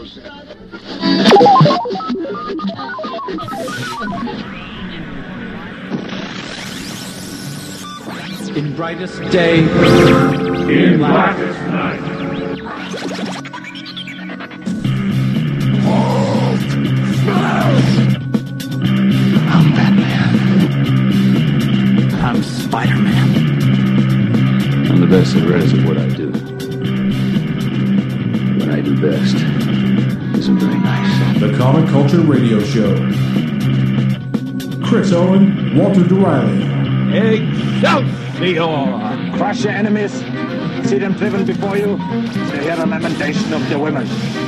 In brightest day, in blackest night. I'm Batman. I'm Spider-Man. I'm the best there is at what I do. What I do best isn't very nice. The Comic Culture Radio Show. Chris Owen, Walter DeRiley. Excelsior! Crush your enemies. See them driven before you. To hear the lamentation of your women.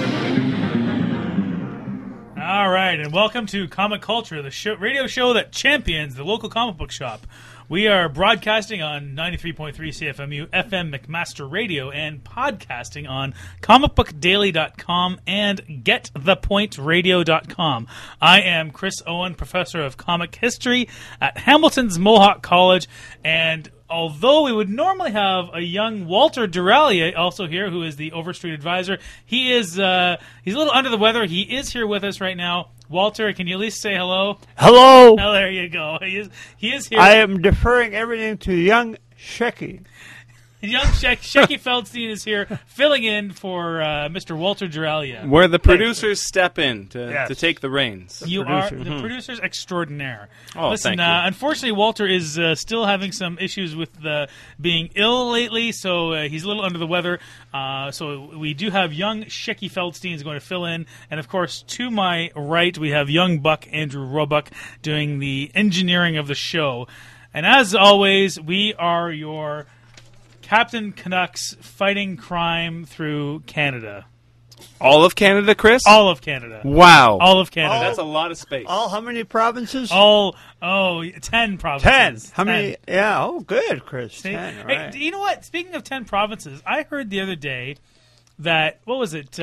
All right, and welcome to Comic Culture, the radio show that champions the local comic book shop. We are broadcasting on 93.3 CFMU, FM McMaster Radio, and podcasting on comicbookdaily.com and getthepointradio.com. I am Chris Owen, professor of comic history at Hamilton's Mohawk College, and although we would normally have a young Walter Duralia also here, who is the Overstreet advisor, he's a little under the weather. He is here with us right now. Walter, can you at least say hello? Hello. Oh, there you go. He is here. I am deferring everything to young Shecky. Young Shecky Feldstein is here, filling in for Mr. Walter Duralia. Where the producers step in to take the reins. You are the producers extraordinaire. Oh, listen, thank you. Unfortunately, Walter is still having some issues with being ill lately, so he's a little under the weather. So we do have young Shecky Feldstein is going to fill in. And, of course, to my right, we have young Buck Andrew Roebuck doing the engineering of the show. And as always, we are your Captain Canucks fighting crime through Canada. All of Canada, Chris? All of Canada. Wow. All of Canada. That's a lot of space. All how many provinces? 10 provinces. 10. How many? Yeah, oh, good, Chris. 10, right. Hey, you know what? Speaking of 10 provinces, I heard the other day that, what was it?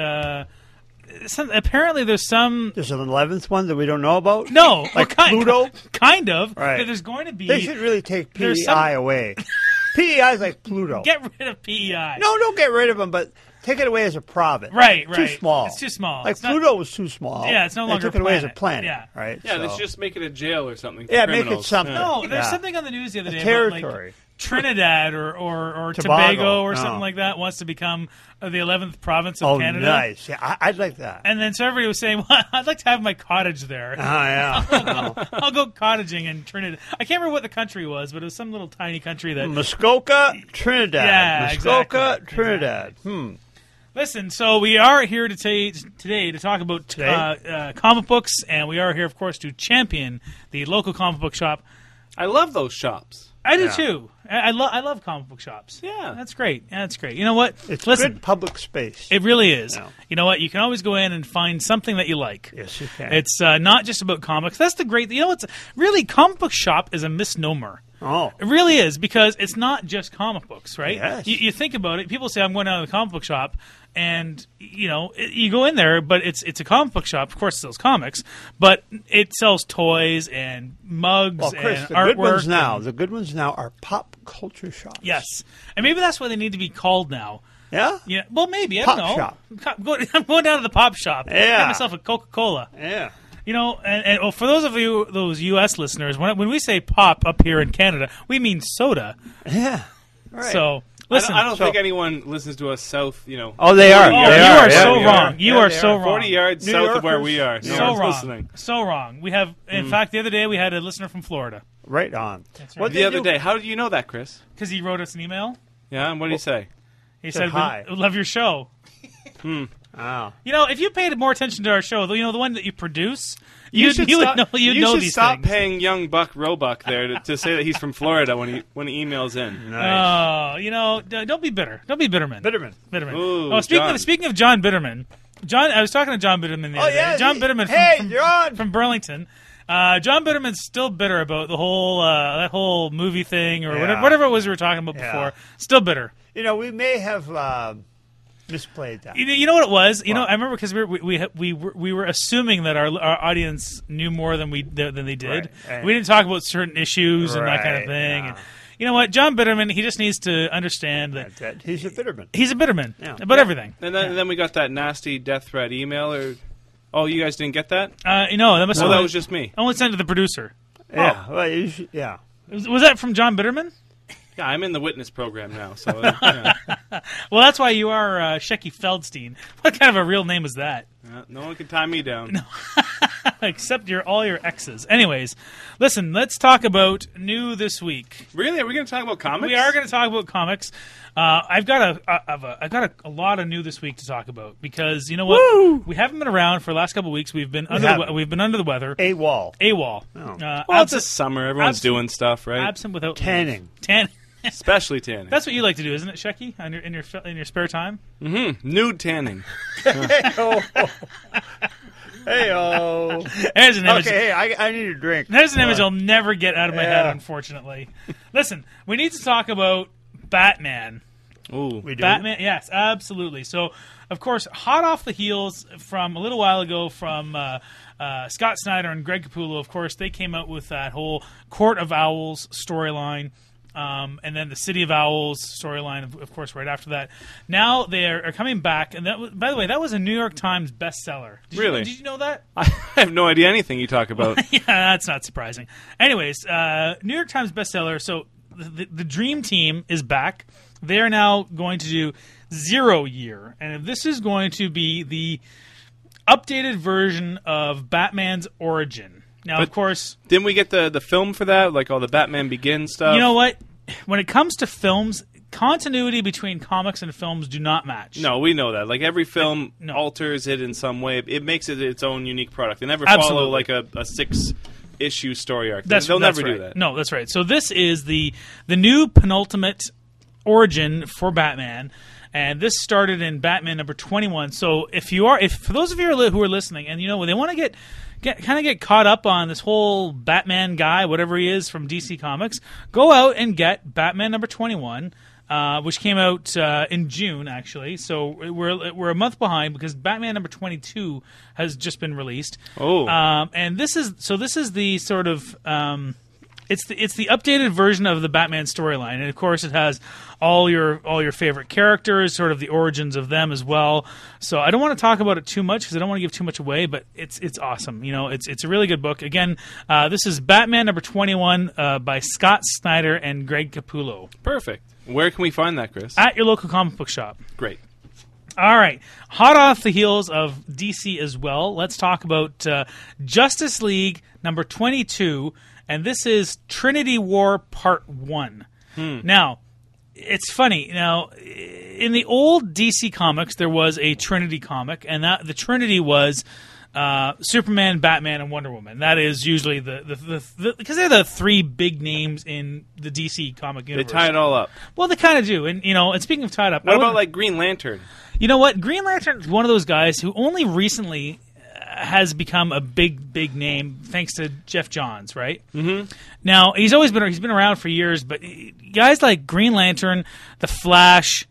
Apparently there's some... There's an 11th one that we don't know about? No. Like Pluto? Kind of. Right. There's going to be... They should really take PEI away. PEI is like Pluto. Get rid of PEI. No, don't get rid of them, but take it away as a province. Right. Too small. It's too small. Like Pluto was too small. Yeah, it's no longer They took it away as a planet. Yeah. Right? Yeah, so. let's just make it a jail or something. Yeah, for make it criminals. something. No, there's something on the news the other day territory. about like Trinidad or Tobago. Tobago or something like that wants to become the 11th province of Canada. Oh, nice. Yeah, I'd like that. And then so everybody was saying, well, I'd like to have my cottage there. Yeah. I'll go cottaging in Trinidad. I can't remember what the country was, but it was some little tiny country that... Muskoka, Trinidad. Yeah, Muskoka, exactly. Trinidad. Listen, so we are here today to talk about comic books, and we are here, of course, to champion the local comic book shop. I love those shops. I do too. I love comic book shops. Yeah. That's great. You know what? It's Listen, good public space. it really is. Yeah. You know what? You can always go in and find something that you like. Yes, you can. It's not just about comics. That's the great... You know what's... Really, comic book shop is a misnomer. Oh. It really is, because it's not just comic books, right? Yes. You think about it. People say, I'm going down to the comic book shop, and, you go in there, but it's a comic book shop. Of course, it sells comics, but it sells toys and mugs Well, Chris, and the artwork. good ones now are pop culture shops. Yes. And maybe that's why they need to be called now. Yeah? Yeah. Well, maybe. I Pop don't know. shop. I'm going down to the pop shop. Yeah. Get myself a Coca-Cola. Yeah. And for those of you, those U.S. listeners, when we say pop up here in Canada, we mean soda. Yeah. Right. So, listen. I don't think anyone listens to us south, Oh, they are. Oh, They you are. are so Yeah, wrong. You are they so wrong. 40 yards New south of where Yorkers. we are. No So one's wrong. listening. So wrong. We have, in fact, the other day we had a listener from Florida. Right on. That's What right. The other day. How did you know that, Chris? Because he wrote us an email. Yeah, and what did he say? He Said said, hi. we love your show. Oh. If you paid more attention to our show, the one that you produce, you would know should these stop things. paying young Buck Roebuck there to say that he's from Florida when he emails in. Nice. Don't be bitter. Don't be Bitterman. Bitterman. Ooh, Oh, John. speaking of John Bitterman, I was talking to John Bitterman the other day. John Bitterman from Burlington. John Bitterman's still bitter about the whole that whole movie thing or whatever it was we were talking about before. Still bitter. We may have misplayed that. You know what it was? I remember because we were assuming that our audience knew more than they did. Right. We didn't talk about certain issues and that kind of thing. Yeah. you know what? John Bitterman, he just needs to understand that That's it. He's a Bitterman. he's a Bitterman Yeah. about everything. And then we got that nasty death threat email. Oh, you guys didn't get that? No, that must Well, have that was just me. only sent to the producer. Yeah. Well, you should, yeah. Was that from John Bitterman? Yeah, I'm in the witness program now. So yeah. Well, that's why you are Shecky Feldstein. What kind of a real name is that? No one can tie me down. Except all your exes. Anyways, listen, let's talk about new this week. Really? Are we going to talk about comics? We are going to talk about comics. I've got a lot of new this week to talk about because you know what? Woo! We haven't been around for the last couple of weeks. We've been haven't. we've been under the weather. AWOL. AWOL. Oh. Well, it's the summer. Everyone's doing stuff, right? Absent without Tanning. Tanning. Especially tanning. That's what you like to do, isn't it, Shecky? In your spare time? Nude tanning. Hey-oh. Hey-oh. There's an image. Okay, hey, I need a drink. There's an image I'll never get out of my head, Yeah. unfortunately. Listen, we need to talk about Batman. Ooh. We do. Batman, yes, absolutely. So, of course, hot off the heels from a little while ago from Scott Snyder and Greg Capullo, of course, they came out with that whole Court of Owls storyline. And then the City of Owls storyline, of course, right after that. Now they are coming back, and by the way, that was a New York Times bestseller. Really? Did you know that? I have no idea anything you talk about. Yeah, that's not surprising. Anyways, New York Times bestseller. So the Dream Team is back. They are now going to do 0 Year, and this is going to be the updated version of Batman's origin. Now, But of course, Didn't we get the film for that? Like all the Batman Begins stuff? you know what? When it comes to films, continuity between comics and films do not match. No, we know that. Like every film No. alters it in some way. It makes it its own unique product. They never Absolutely. follow like a 6-issue story arc. They'll never right. do that. No, that's right. So this is the new penultimate origin for Batman, and this started in Batman number 21. So for those of you who are listening, and you know they want to get caught up on this whole Batman guy, whatever he is from DC Comics, go out and get Batman number 21. Which came out in June, actually. So we're a month behind because Batman number 22 has just been released. Oh. And this is the sort of it's the updated version of the Batman storyline, and of course it has all your favorite characters, sort of the origins of them as well. So I don't want to talk about it too much because I don't want to give too much away, but it's awesome. You know, it's a really good book. Again, this is Batman number 21 by Scott Snyder and Greg Capullo Perfect. Where can we find that, Chris? at your local comic book shop. Great. All right. Hot off the heels of DC as well, let's talk about Justice League number 22, and this is Trinity War Part 1. Now, it's funny. Now, in the old DC comics, there was a Trinity comic, and the Trinity was Superman, Batman, and Wonder Woman. That is usually because they're the three big names in the DC comic They universe. tie it all up. Well, they kind of do, and and speaking of tied up, What about like Green Lantern? you know what? Green Lantern is one of those guys who only recently has become a big name thanks to Jeff Johns, right? Mm-hmm. Now he's been around for years, but guys like Green Lantern, the Flash,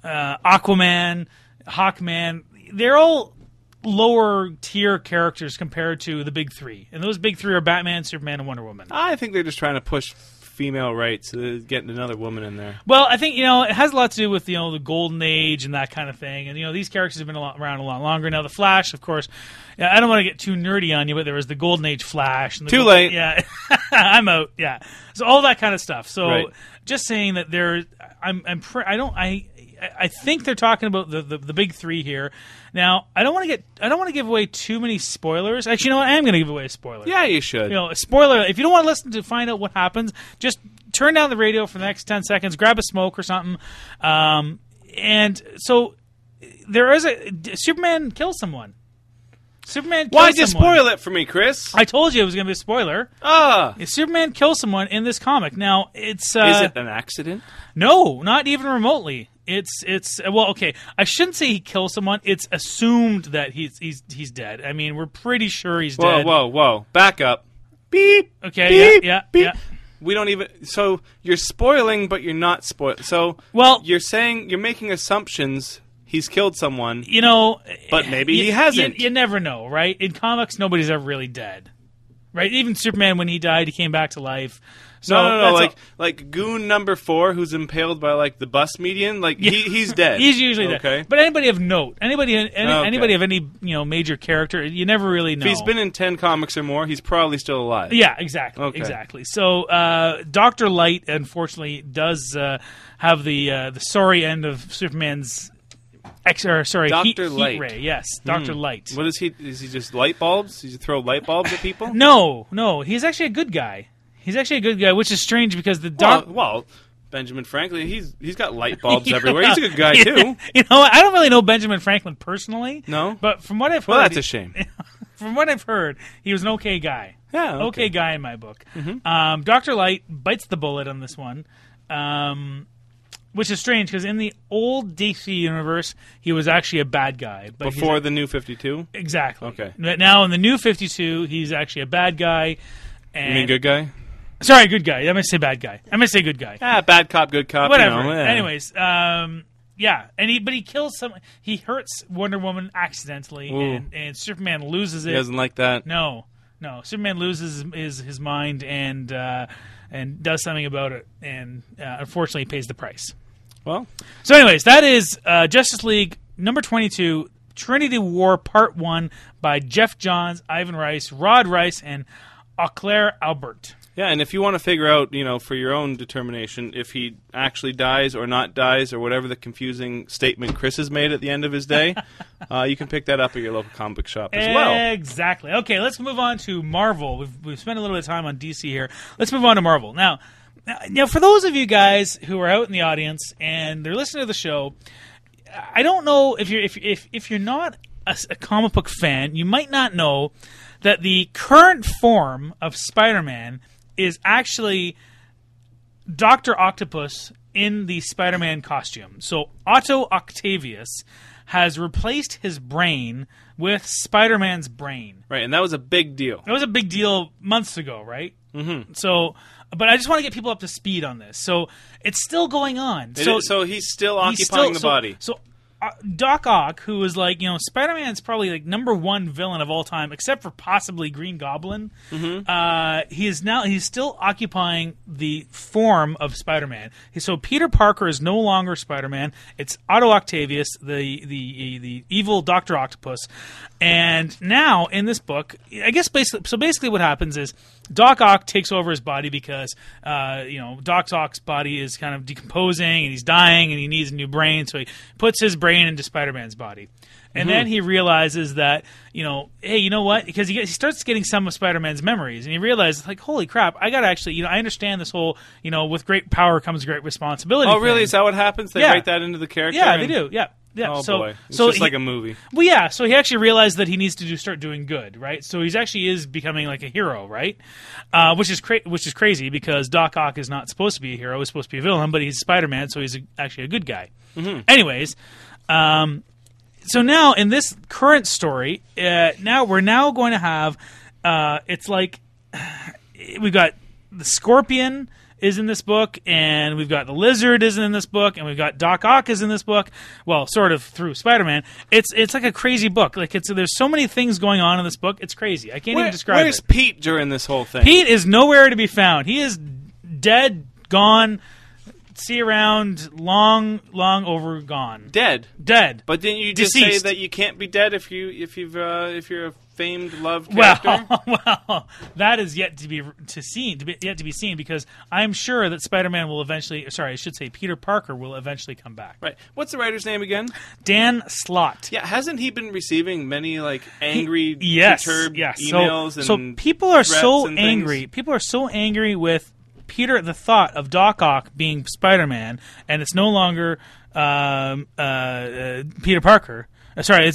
Aquaman, Hawkman, they're all lower tier characters compared to the big three, and those big three are Batman, Superman, and Wonder Woman. I think they're just trying to push female rights, getting another woman in there. Well, I think it has a lot to do with the Golden Age and that kind of thing, and these characters have been around a lot longer. Now the Flash, of course, I don't want to get too nerdy on you, but there was the Golden Age Flash. And Too late. Yeah, I'm out. Yeah, so all that kind of stuff. So Right. just saying that I think they're talking about the big three here. Now I don't want to give away too many spoilers. Actually, you know what? I am going to give away a spoiler. Yeah, you should. A spoiler. If you don't want to listen to find out what happens, just turn down the radio for the next 10 seconds, grab a smoke or something. And so there is Superman kills someone. Superman kills Why'd you someone. spoil it for me, Chris? I told you it was going to be a spoiler. Superman kills someone in this comic. Now, it's... Is it an accident? No, not even remotely. It's well, okay. I shouldn't say he kills someone. It's assumed that he's dead. I mean, we're pretty sure he's dead. Whoa. Back up. Beep. Okay, Beep, yeah. beep. We don't even... So, you're spoiling, but you're not spoiling. So, Well- you're saying... You're making assumptions he's killed someone, but maybe you, he hasn't. You never know, right? In comics, nobody's ever really dead, right? Even Superman, when he died, he came back to life. So No. that's Like goon number 4, who's impaled by like the bus median. Like he's dead. He's usually dead. Okay. But anybody of note, anybody of any major character, you never really know. If he's been in 10 comics or more, he's probably still alive. Yeah, exactly. Okay. Exactly. So Dr. Light, unfortunately, does have the sorry end of Superman's. Dr. Heat Light. ray. Yes, Dr. Light. What is he? Is he just light bulbs? Does he throw light bulbs at people? No. He's actually a good guy. Which is strange because the Well, Benjamin Franklin, he's got light bulbs everywhere. He's a good guy too. You know, I don't really know Benjamin Franklin personally. No, but from what I've heard, well, that's a shame. From what I've heard, he was an okay guy. Yeah, okay guy in my book. Mm-hmm. Dr. Light bites the bullet on this one. Which is strange because in the old DC universe, he was actually a bad guy. But before the New 52? Exactly. Okay. But now in the New 52, he's actually a bad guy. And you mean good guy? Sorry, good guy. I meant to say bad guy. I meant to say good guy. Bad cop, good cop. Whatever. You know, Anyways, yeah. But he kills someone. He hurts Wonder Woman accidentally, and Superman loses it. He doesn't like that. No. Superman loses his mind and does something about it, and unfortunately pays the price. Well, so anyways, that is Justice League number 22, Trinity War Part 1 by Jeff Johns, Ivan Rice, Rod Rice, and Auclair Albert. Yeah, and if you want to figure out, for your own determination, if he actually dies or not dies or whatever the confusing statement Chris has made at the end of his day, you can pick that up at your local comic book shop as well. Exactly. Okay, let's move on to Marvel. We've spent a little bit of time on DC here. Let's move on to Marvel. Now, for those of you guys who are out in the audience and they're listening to the show, I don't know if you're not a comic book fan, you might not know that the current form of Spider-Man is actually Dr. Octopus in the Spider-Man costume. So Otto Octavius has replaced his brain with Spider-Man's brain. Right, and that was a big deal. That was a big deal months ago, right? Mm-hmm. So, but I just want to get people up to speed on this. So it's still going on. So he's still occupying the body. So Doc Ock, who is Spider-Man's probably like number one villain of all time, except for possibly Green Goblin. Mm-hmm. He's still occupying the form of Spider-Man. So Peter Parker is no longer Spider-Man. It's Otto Octavius, the evil Dr. Octopus. And now in this book, I guess basically what happens is Doc Ock takes over his body because Doc Ock's body is kind of decomposing and he's dying and he needs a new brain, so he puts his brain into Spider-Man's body. And then he realizes that, hey, you know what? Because he starts getting some of Spider-Man's memories, and he realizes, like, holy crap, I got to actually, I understand this whole, with great power comes great responsibility. Oh, really? Is that what happens? They write that into the character? Yeah, they do. Yeah. Yeah, oh, so, boy. It's so just like a movie. Well, yeah, so he actually realized that he needs to start doing good, right? So he actually is becoming like a hero, right? Which is crazy because Doc Ock is not supposed to be a hero. He's supposed to be a villain, but he's Spider-Man, so he's actually a good guy. Mm-hmm. Anyways, so now in this current story, we're now going to have, it's like we've got the Scorpion is in this book, and we've got the Lizard is in this book, and we've got Doc Ock is in this book. Well, sort of through Spider-Man. It's like a crazy book. Like there's so many things going on in this book. It's crazy. I can't even describe it. Where's Pete during this whole thing? Pete is nowhere to be found. He is dead, gone. See around, long over gone. Dead. But didn't you just Deceased. say that you can't be dead if you're a famed loved character? Well, that is yet to be seen because I'm sure that Spider-Man will eventually. Sorry, I should say Peter Parker will eventually come back. Right. What's the writer's name again? Dan Slott. Yeah, hasn't he been receiving many angry, perturbed emails? So people are so and angry. things? People are so angry with Peter, the thought of Doc Ock being Spider-Man, and it's no longer Peter Parker. They're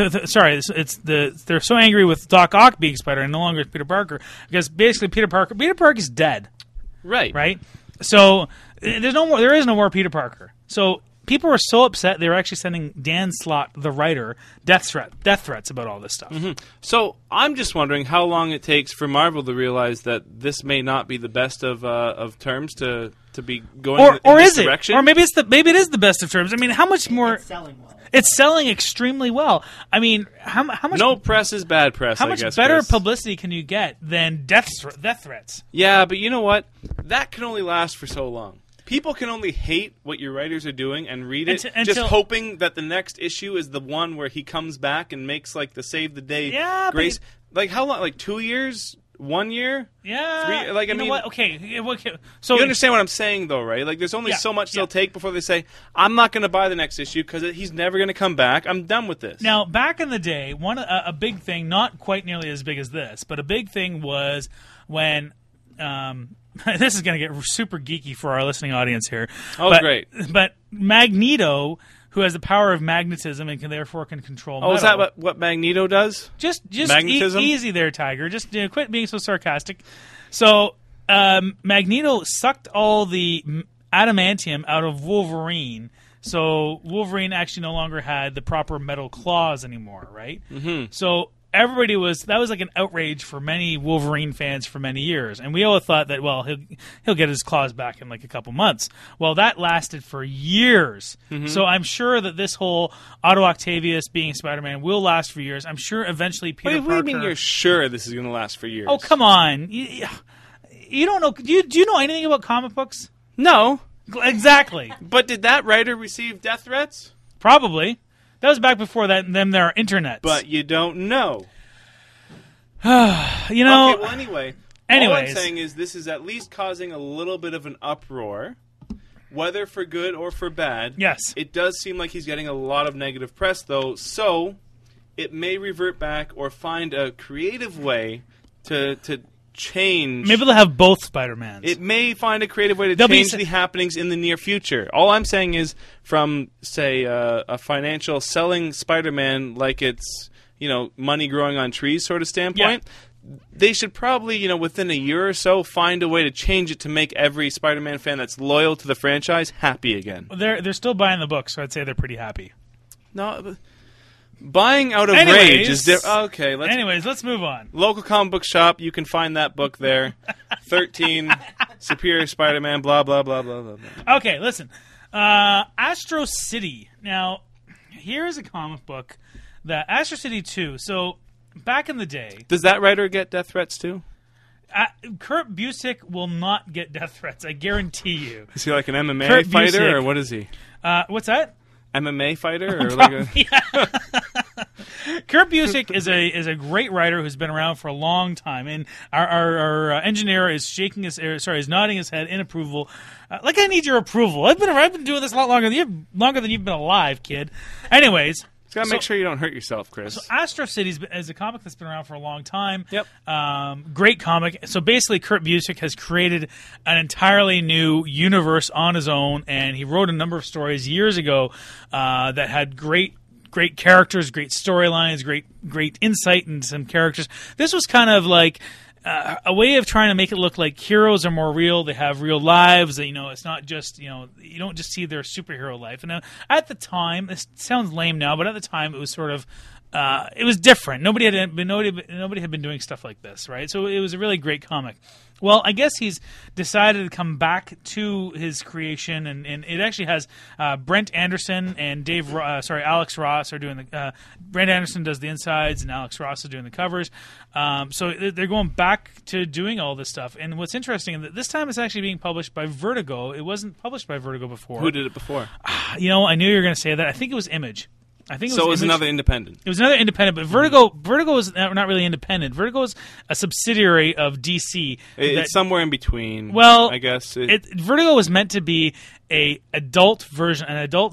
so angry with Doc Ock being Spider-Man, and no longer Peter Parker, because basically Peter Parker is dead. Right. So there is no more Peter Parker. So people were so upset they were actually sending Dan Slott, the writer, death threats about all this stuff. Mm-hmm. So I'm just wondering how long it takes for Marvel to realize that this may not be the best of terms to be going in this direction. Or maybe it is the best of terms. I mean, how much more? It's selling well. It's selling extremely well. I mean, how much? No press is bad press. How much better publicity can you get than death threats? Yeah, but you know what? that can only last for so long. People can only hate what your writers are doing and read it, Until- just hoping that the next issue is the one where he comes back and makes like the save the day grace. Like how long? Like 2 years? 1 year? Yeah. 3? Like I you know mean, what? Okay. So you understand what I'm saying, though, right? Like there's only so much they'll take before they say, "I'm not going to buy the next issue because he's never going to come back. I'm done with this." Now, back in the day, a big thing, not quite nearly as big as this, but a big thing was when. This is going to get super geeky for our listening audience here. Oh, great! But Magneto, who has the power of magnetism and therefore can control metal. Oh, is that what Magneto does? Just magnetism? Easy there, Tiger. Just quit being so sarcastic. So Magneto sucked all the adamantium out of Wolverine. So Wolverine actually no longer had the proper metal claws anymore, right? Mm-hmm. So everybody that was like an outrage for many Wolverine fans for many years, and we all thought that he'll get his claws back in like a couple months. Well, that lasted for years. Mm-hmm. So I'm sure that this whole Otto Octavius being Spider-Man will last for years. I'm sure eventually Peter Parker. What do you mean you're sure this is going to last for years? Oh, come on! You don't know? Do you know anything about comic books? No, exactly. But did that writer receive death threats? Probably. That was back before there are internets. But you don't know. You know. Okay, well, anyways. All I'm saying is this is at least causing a little bit of an uproar, whether for good or for bad. Yes. It does seem like he's getting a lot of negative press, though, so it may revert back or find a creative way to change. Maybe they'll have both Spider-Mans. It may find a creative way to change the happenings in the near future. All I'm saying is from, say, a financial selling Spider-Man like it's, money growing on trees sort of standpoint, they should probably, within a year or so find a way to change it to make every Spider-Man fan that's loyal to the franchise happy again. They're still buying the book, so I'd say they're pretty happy. No, but buying out of rage is different. Okay, let's move on. Local comic book shop, you can find that book there. 13, Superior Spider-Man, blah, blah, blah, blah, blah, blah. Okay, listen. Astro City. Now, here's a comic book, the Astro City 2. So, back in the day... Does that writer get death threats, too? Kurt Busiek will not get death threats, I guarantee you. Is he like an MMA fighter, Busiek, or what is he? What's that? MMA fighter, or like a... Kurt Busiek is a great writer who's been around for a long time, and our engineer is is nodding his head in approval. Like I need your approval. I've been doing this a lot longer than you've been alive, kid. Anyways. Gotta make sure you don't hurt yourself, Chris. So Astro City is a comic that's been around for a long time. Yep. Great comic. So basically, Kurt Busiek has created an entirely new universe on his own, and he wrote a number of stories years ago that had great characters, great storylines, great insight into some characters. This was kind of like a way of trying to make it look like heroes are more real. They have real lives. That, it's not just, you don't just see their superhero life. And at the time, this sounds lame now, but at the time it was sort of, it was different. Nobody had been doing stuff like this, right? So it was a really great comic. Well, I guess he's decided to come back to his creation, and it actually has Brent Anderson and Alex Ross are doing the. Brent Anderson does the insides, and Alex Ross is doing the covers. So they're going back to doing all this stuff. And what's interesting is that this time it's actually being published by Vertigo. It wasn't published by Vertigo before. Who did it before? I knew you were going to say that. I think it was Image. It was another independent. It was another independent, but Vertigo is not really independent. Vertigo is a subsidiary of DC. It's somewhere in between. Well, I guess Vertigo was meant to be an adult version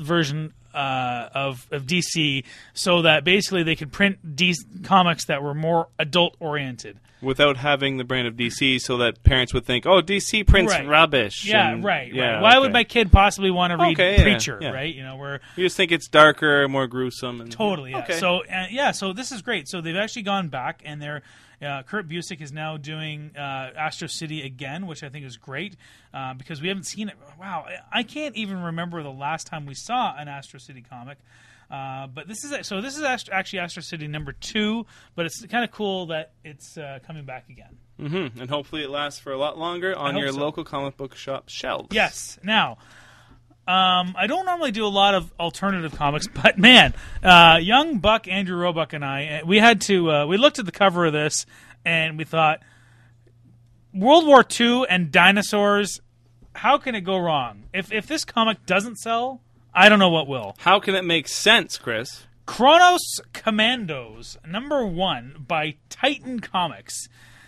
of DC, so that basically they could print comics that were more adult oriented. Without having the brand of DC, so that parents would think, "Oh, DC prints rubbish." Yeah, right. Why would my kid possibly want to read Preacher? Yeah. Right? Where you just think it's darker, more gruesome. Totally. Yeah. Okay. So so this is great. So they've actually gone back, and they're Kurt Busiek is now doing Astro City again, which I think is great because we haven't seen it. Wow, I can't even remember the last time we saw an Astro City comic. But this is actually Astro City number 2, but it's kind of cool that it's coming back again. Mm-hmm. And hopefully it lasts for a lot longer on your local comic book shop shelves. Yes. Now, I don't normally do a lot of alternative comics, but man, young Buck, Andrew Roebuck, and I, we looked at the cover of this and we thought, World War II and dinosaurs, how can it go wrong? If this comic doesn't sell, I don't know what will. How can it make sense, Chris? Kronos Commandos, #1 by Titan Comics.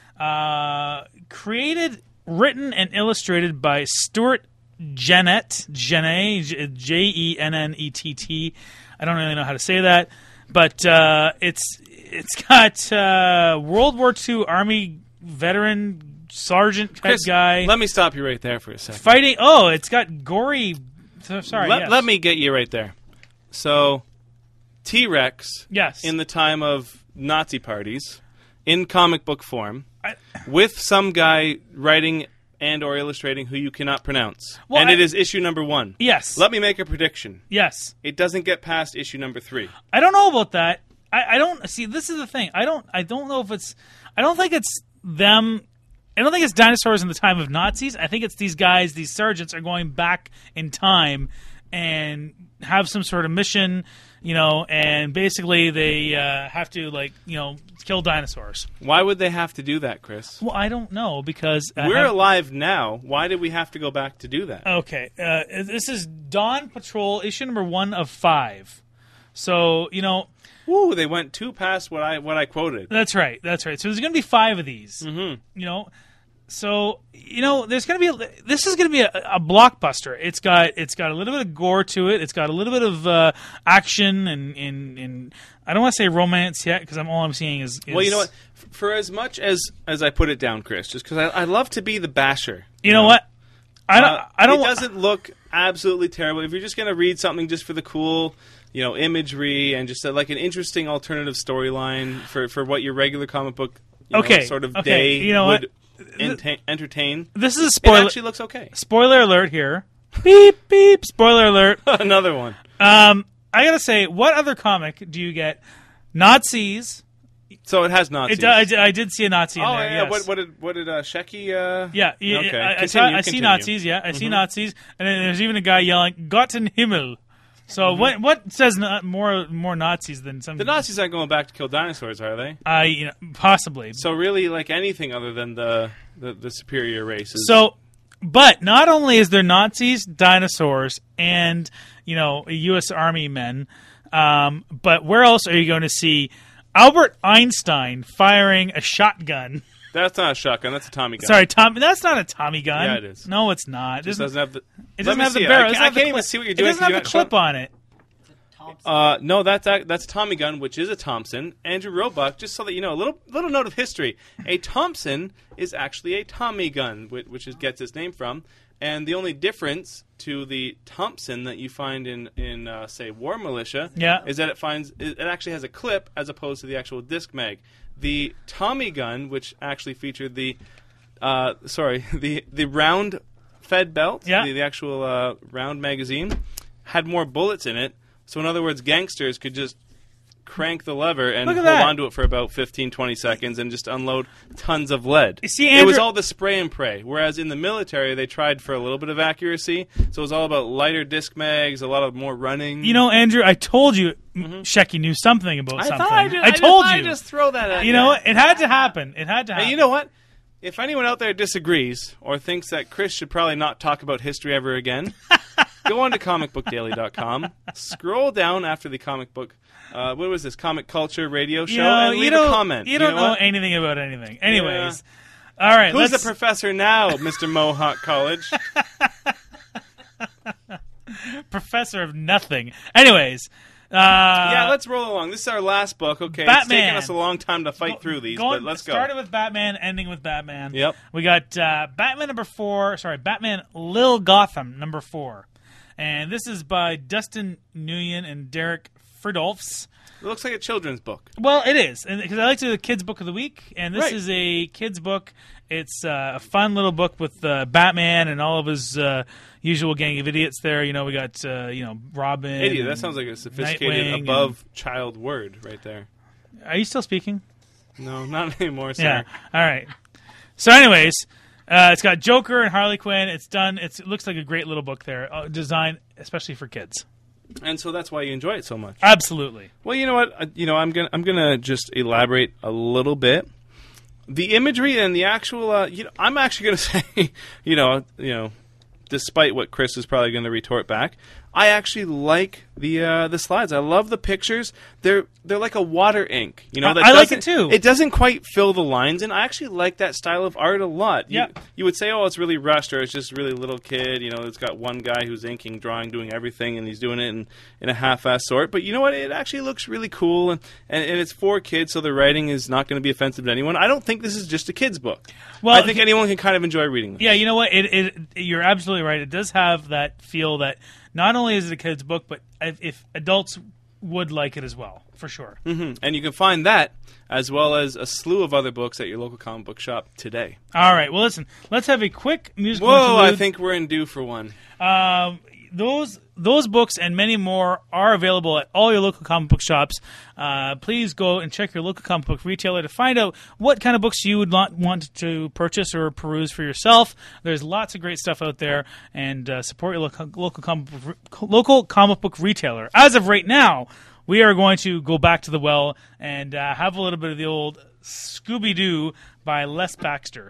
Created, written, and illustrated by Stuart Jennett, Jennett. I don't really know how to say that, but it's got World War II Army veteran sergeant type Chris, guy. let me stop you right there for a second. Fighting. Oh, it's got gory. Sorry. Yes. Let me get you right there. So, T-Rex, Yes. in the time of Nazi parties, in comic book form, with some guy writing and or illustrating who you cannot pronounce. Well, and it is issue #1. Yes. Let me make a prediction. Yes. It doesn't get past issue #3. I don't know about that. I don't see. This is the thing. I don't know if it's. I don't think it's them. I don't think it's dinosaurs in the time of Nazis. I think it's these guys. These sergeants are going back in time and have some sort of mission. And basically they have to kill dinosaurs. Why would they have to do that, Chris? Well, I don't know because We're alive now. Why did we have to go back to do that? Okay, this is Dawn Patrol issue #1 of 5. So Woo, they went too past what I quoted. That's right. So there's going to be 5 of these. Mm-hmm. So there's going to be. This is going to be a blockbuster. It's got a little bit of gore to it. It's got a little bit of action and I don't want to say romance yet because all I'm seeing is. Well, you know what? For as much as I put it down, Chris, just because I love to be the basher. You know what? I don't. It doesn't look absolutely terrible. If you're just going to read something just for the cool, imagery and just like an interesting alternative storyline for what your regular comic book, sort of day would entertain. This is a spoiler. It actually looks okay. Spoiler alert here. Beep beep. Spoiler alert. Another one. I gotta say, what other comic do you get? Nazis. So it has Nazis. I did see a Nazi in Oh there. yeah. Yes. What did Shecky? Yeah. Okay. I Continue. see Nazis. Yeah, I see Nazis, and then there's even a guy yelling "Gotten Himmel." So what says more Nazis than some? The Nazis aren't going back to kill dinosaurs, are they? Possibly. So really, like anything other than the superior races. So, but not only is there Nazis, dinosaurs, and U.S. Army men, but where else are you going to see Albert Einstein firing a shotgun? That's not a shotgun. That's a Tommy gun. Sorry, Tommy. That's not a Tommy gun. Yeah, it is. No, it's not. It just doesn't have the. It doesn't have the barrel. I can't even see what you're doing. It doesn't have the clip on it. No, that's Tommy gun, which is a Thompson. Andrew Roebuck, just so that you know, a little note of history. A Thompson is actually a Tommy gun, which gets its name from. And the only difference to the Thompson that you find in say War Militia, is that it actually has a clip as opposed to the actual disc mag. The Tommy gun, which actually featured the round fed belt, the actual round magazine, had more bullets in it. So in other words, gangsters could just crank the lever and hold onto it for about 15-20 seconds and just unload tons of lead. See, Andrew, it was all the spray and pray, whereas in the military they tried for a little bit of accuracy, so it was all about lighter disc mags, a lot of more running. Andrew, I told you Shecky knew something about something. I told you. I just throw that at you. You know what? It had to happen. It had to happen. And you know what? If anyone out there disagrees or thinks that Chris should probably not talk about history ever again, go on to comicbookdaily.com, scroll down after the comic book, what was this, Comic Culture radio show, and leave a comment. You don't know anything about anything. Anyways, all right. Who's the professor now, Mr. Mohawk College? Professor of nothing. Anyways. Let's roll along. This is our last book. Okay, Batman. It's taken us a long time to fight through these, but let's go. Started with Batman, ending with Batman. Yep. We got Batman Batman Lil Gotham #4. And this is by Dustin Nguyen and Derek Fridolfs. It looks like a children's book. Well, it is, because I like to do the kids' book of the week, and this Right. is a kids' book. It's a fun little book with Batman and all of his usual gang of idiots there. We got Robin. Idiot. That sounds like a sophisticated, Nightwing above child word right there. Are you still speaking? No, not anymore, sir. Yeah. All right. So, anyways, it's got Joker and Harley Quinn. It's done. It looks like a great little book there, designed especially for kids. And so that's why you enjoy it so much. Absolutely. Well, you know what? I'm gonna just elaborate a little bit. The imagery and the actual, I'm actually going to say, despite what Chris is probably going to retort back, I actually like the slides. I love the pictures. They're like a water ink. That I like it too. It doesn't quite fill the lines, and I actually like that style of art a lot. Yeah. You would say, oh, it's really rushed, or it's just really little kid. It's got one guy who's inking, drawing, doing everything, and he's doing it in a half-assed sort. But you know what? It actually looks really cool, and it's for kids, so the writing is not going to be offensive to anyone. I don't think this is just a kid's book. Well, I think anyone can kind of enjoy reading this. Yeah, you know what? You're absolutely right. It does have that feel that not only is it a kid's book, but if adults would like it as well, for sure. Mm-hmm. And you can find that, as well as a slew of other books at your local comic book shop today. All right. Well, listen, let's have a quick musical Whoa, interlude. I think we're in due for one. Those books and many more are available at all your local comic book shops. Please go and check your local comic book retailer to find out what kind of books you would want to purchase or peruse for yourself. There's lots of great stuff out there, and support your local comic book retailer. As of right now, we are going to go back to the well and have a little bit of the old Scooby-Doo by Les Baxter.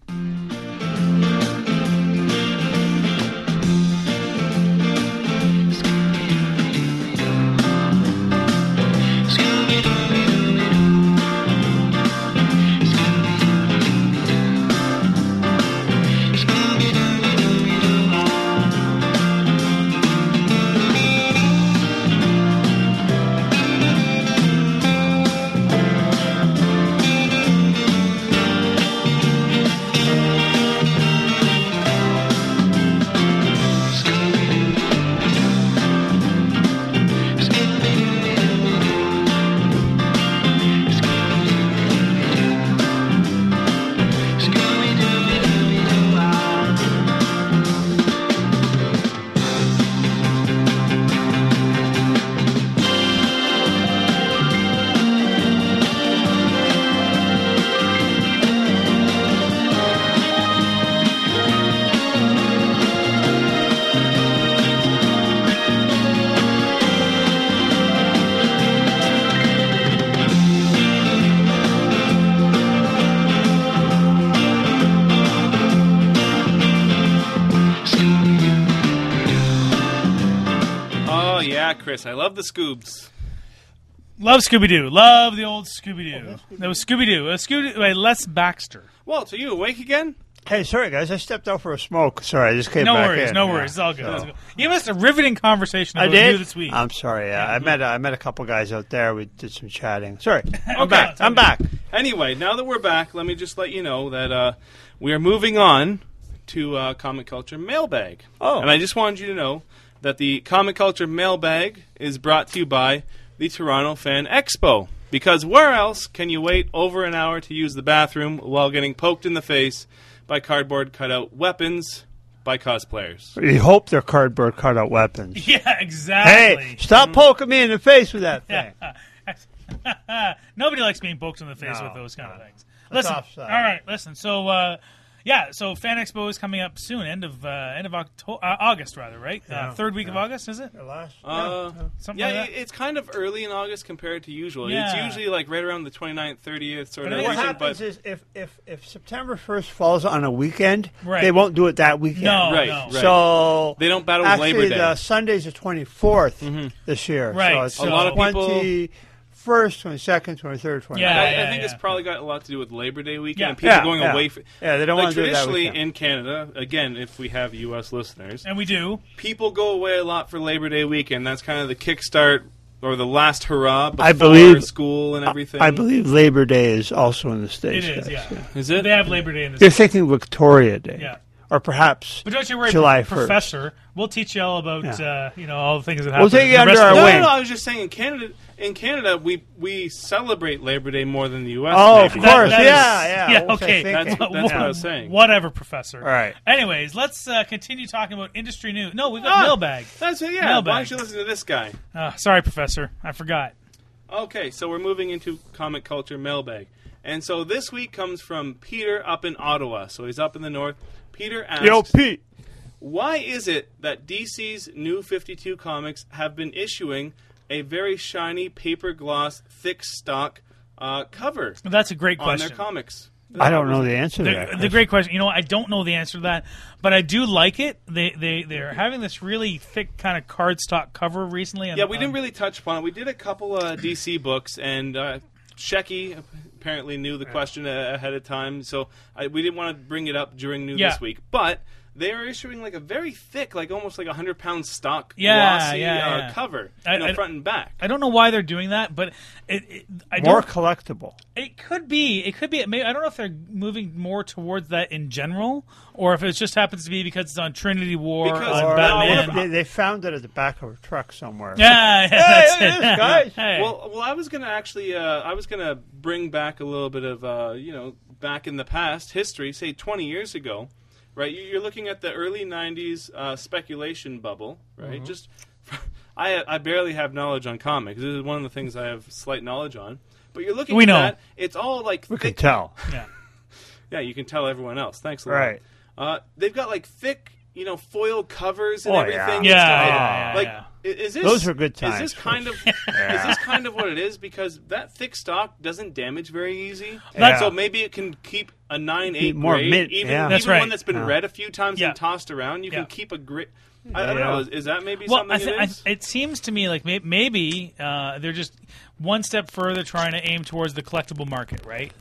Chris, I love the Scoobs. Love Scooby-Doo. Love the old Scooby-Doo. That was Scooby-Oo. Scooby-Doo by Les Baxter. Walt, are you awake again? Hey, sorry, guys. I stepped out for a smoke. Sorry, I just came No back worries. in. No Yeah. worries. It's all good. It's all good. You missed a riveting conversation I about did you this week. I'm sorry. Yeah, I met a couple guys out there. We did some chatting. Sorry, I'm Okay, back. it's all I'm good. back. Anyway, now that we're back, let me just let you know that we are moving on to Comic Culture Mailbag. Oh. And I just wanted you to know that the Comic Culture Mailbag is brought to you by the Toronto Fan Expo. Because where else can you wait over an hour to use the bathroom while getting poked in the face by cardboard cutout weapons by cosplayers? We hope they're cardboard cutout weapons. Yeah, exactly. Hey, stop poking me in the face with that thing. Nobody likes being poked in the face with those kind of things. That's Listen, offside. all right, listen. So, so Fan Expo is coming up soon, end of October, August, rather, right? Third week of August, is it? Something Yeah, like that. it's kind of early in August compared to usual. Yeah. It's usually like right around the 29th, 30th sort But of I think What weekend. happens But is if September 1st falls on a weekend, Right. they won't do it that weekend. No, Right, no. right. So They don't battle with actually, Labor Day. the Sunday's the 24th this year. Right, So it's so- A lot of people- 21st, 22nd, 23rd, 24th. Yeah, I think it's probably got a lot to do with Labor Day weekend Yeah. and people Yeah, going yeah. away. Yeah, they don't like want to do it that traditionally weekend. in Canada. Again, if we have U.S. listeners, And we do. people go away a lot for Labor Day weekend. That's kind of the kickstart or the last hurrah before I believe- school and everything. I believe Labor Day is also in the It States. is, guys. yeah. Is it? They have Labor Day in this. You're thinking Victoria Day. Yeah. Or perhaps But don't you worry, July 1st. Professor. We'll teach you all about all the things that happen. We'll take you the under rest our of the No, wing. no, I was just saying in Canada. In Canada, we celebrate Labor Day more than the U.S. Oh, of maybe. course. that is- yeah. yeah, What was I okay. thinking? That's what I was saying. Whatever, Professor. All right. Anyways, let's continue talking about industry news. No, we've got mailbag. That's it. Yeah. Mailbag. Why don't you listen to this guy? Sorry, Professor. I forgot. Okay, so we're moving into comic culture mailbag. And so this week comes from Peter up in Ottawa. So he's up in the north. Peter asks, Yo, Pete. why is it that DC's New 52 comics have been issuing a very shiny paper gloss, thick stock cover That's a great on question. their comics? I don't know the answer to that. The great question. You know, I don't know the answer to that, but I do like it. They're having this really thick kind of cardstock cover recently. Yeah, we didn't really touch upon it. We did a couple of DC books, and Shecky apparently knew the question ahead of time, so we didn't want to bring it up during New This Week. But they are issuing like a very thick, like almost like 100-pound stock glossy cover, front and back. I don't know why they're doing that, but more collectible. It could be. It could be. Maybe, I don't know if they're moving more towards that in general, or if it just happens to be because it's on Trinity War, on Batman. They found it at the back of a truck somewhere. Yeah, that's it. Guys. Hey. Well, I was gonna actually, bring back a little bit of, back in the past history, say 20 years ago. Right, you're looking at the early '90s speculation bubble, right? Mm-hmm. Just, I barely have knowledge on comics. This is one of the things I have slight knowledge on. But you're looking at that; it's all like we thick. can tell. Yeah, you can tell everyone else. Thanks a lot. Right. They've got like thick, foil covers and everything. Yeah. Is this, those are good times. Is this kind of is this kind of what it is? Because that thick stock doesn't damage very easy. So maybe it can keep a 9/8 more grade, mint. even one that's been read a few times and tossed around. You can keep a grit. I don't know. Is that maybe something it is? It seems to me like maybe they're just one step further trying to aim towards the collectible market, right?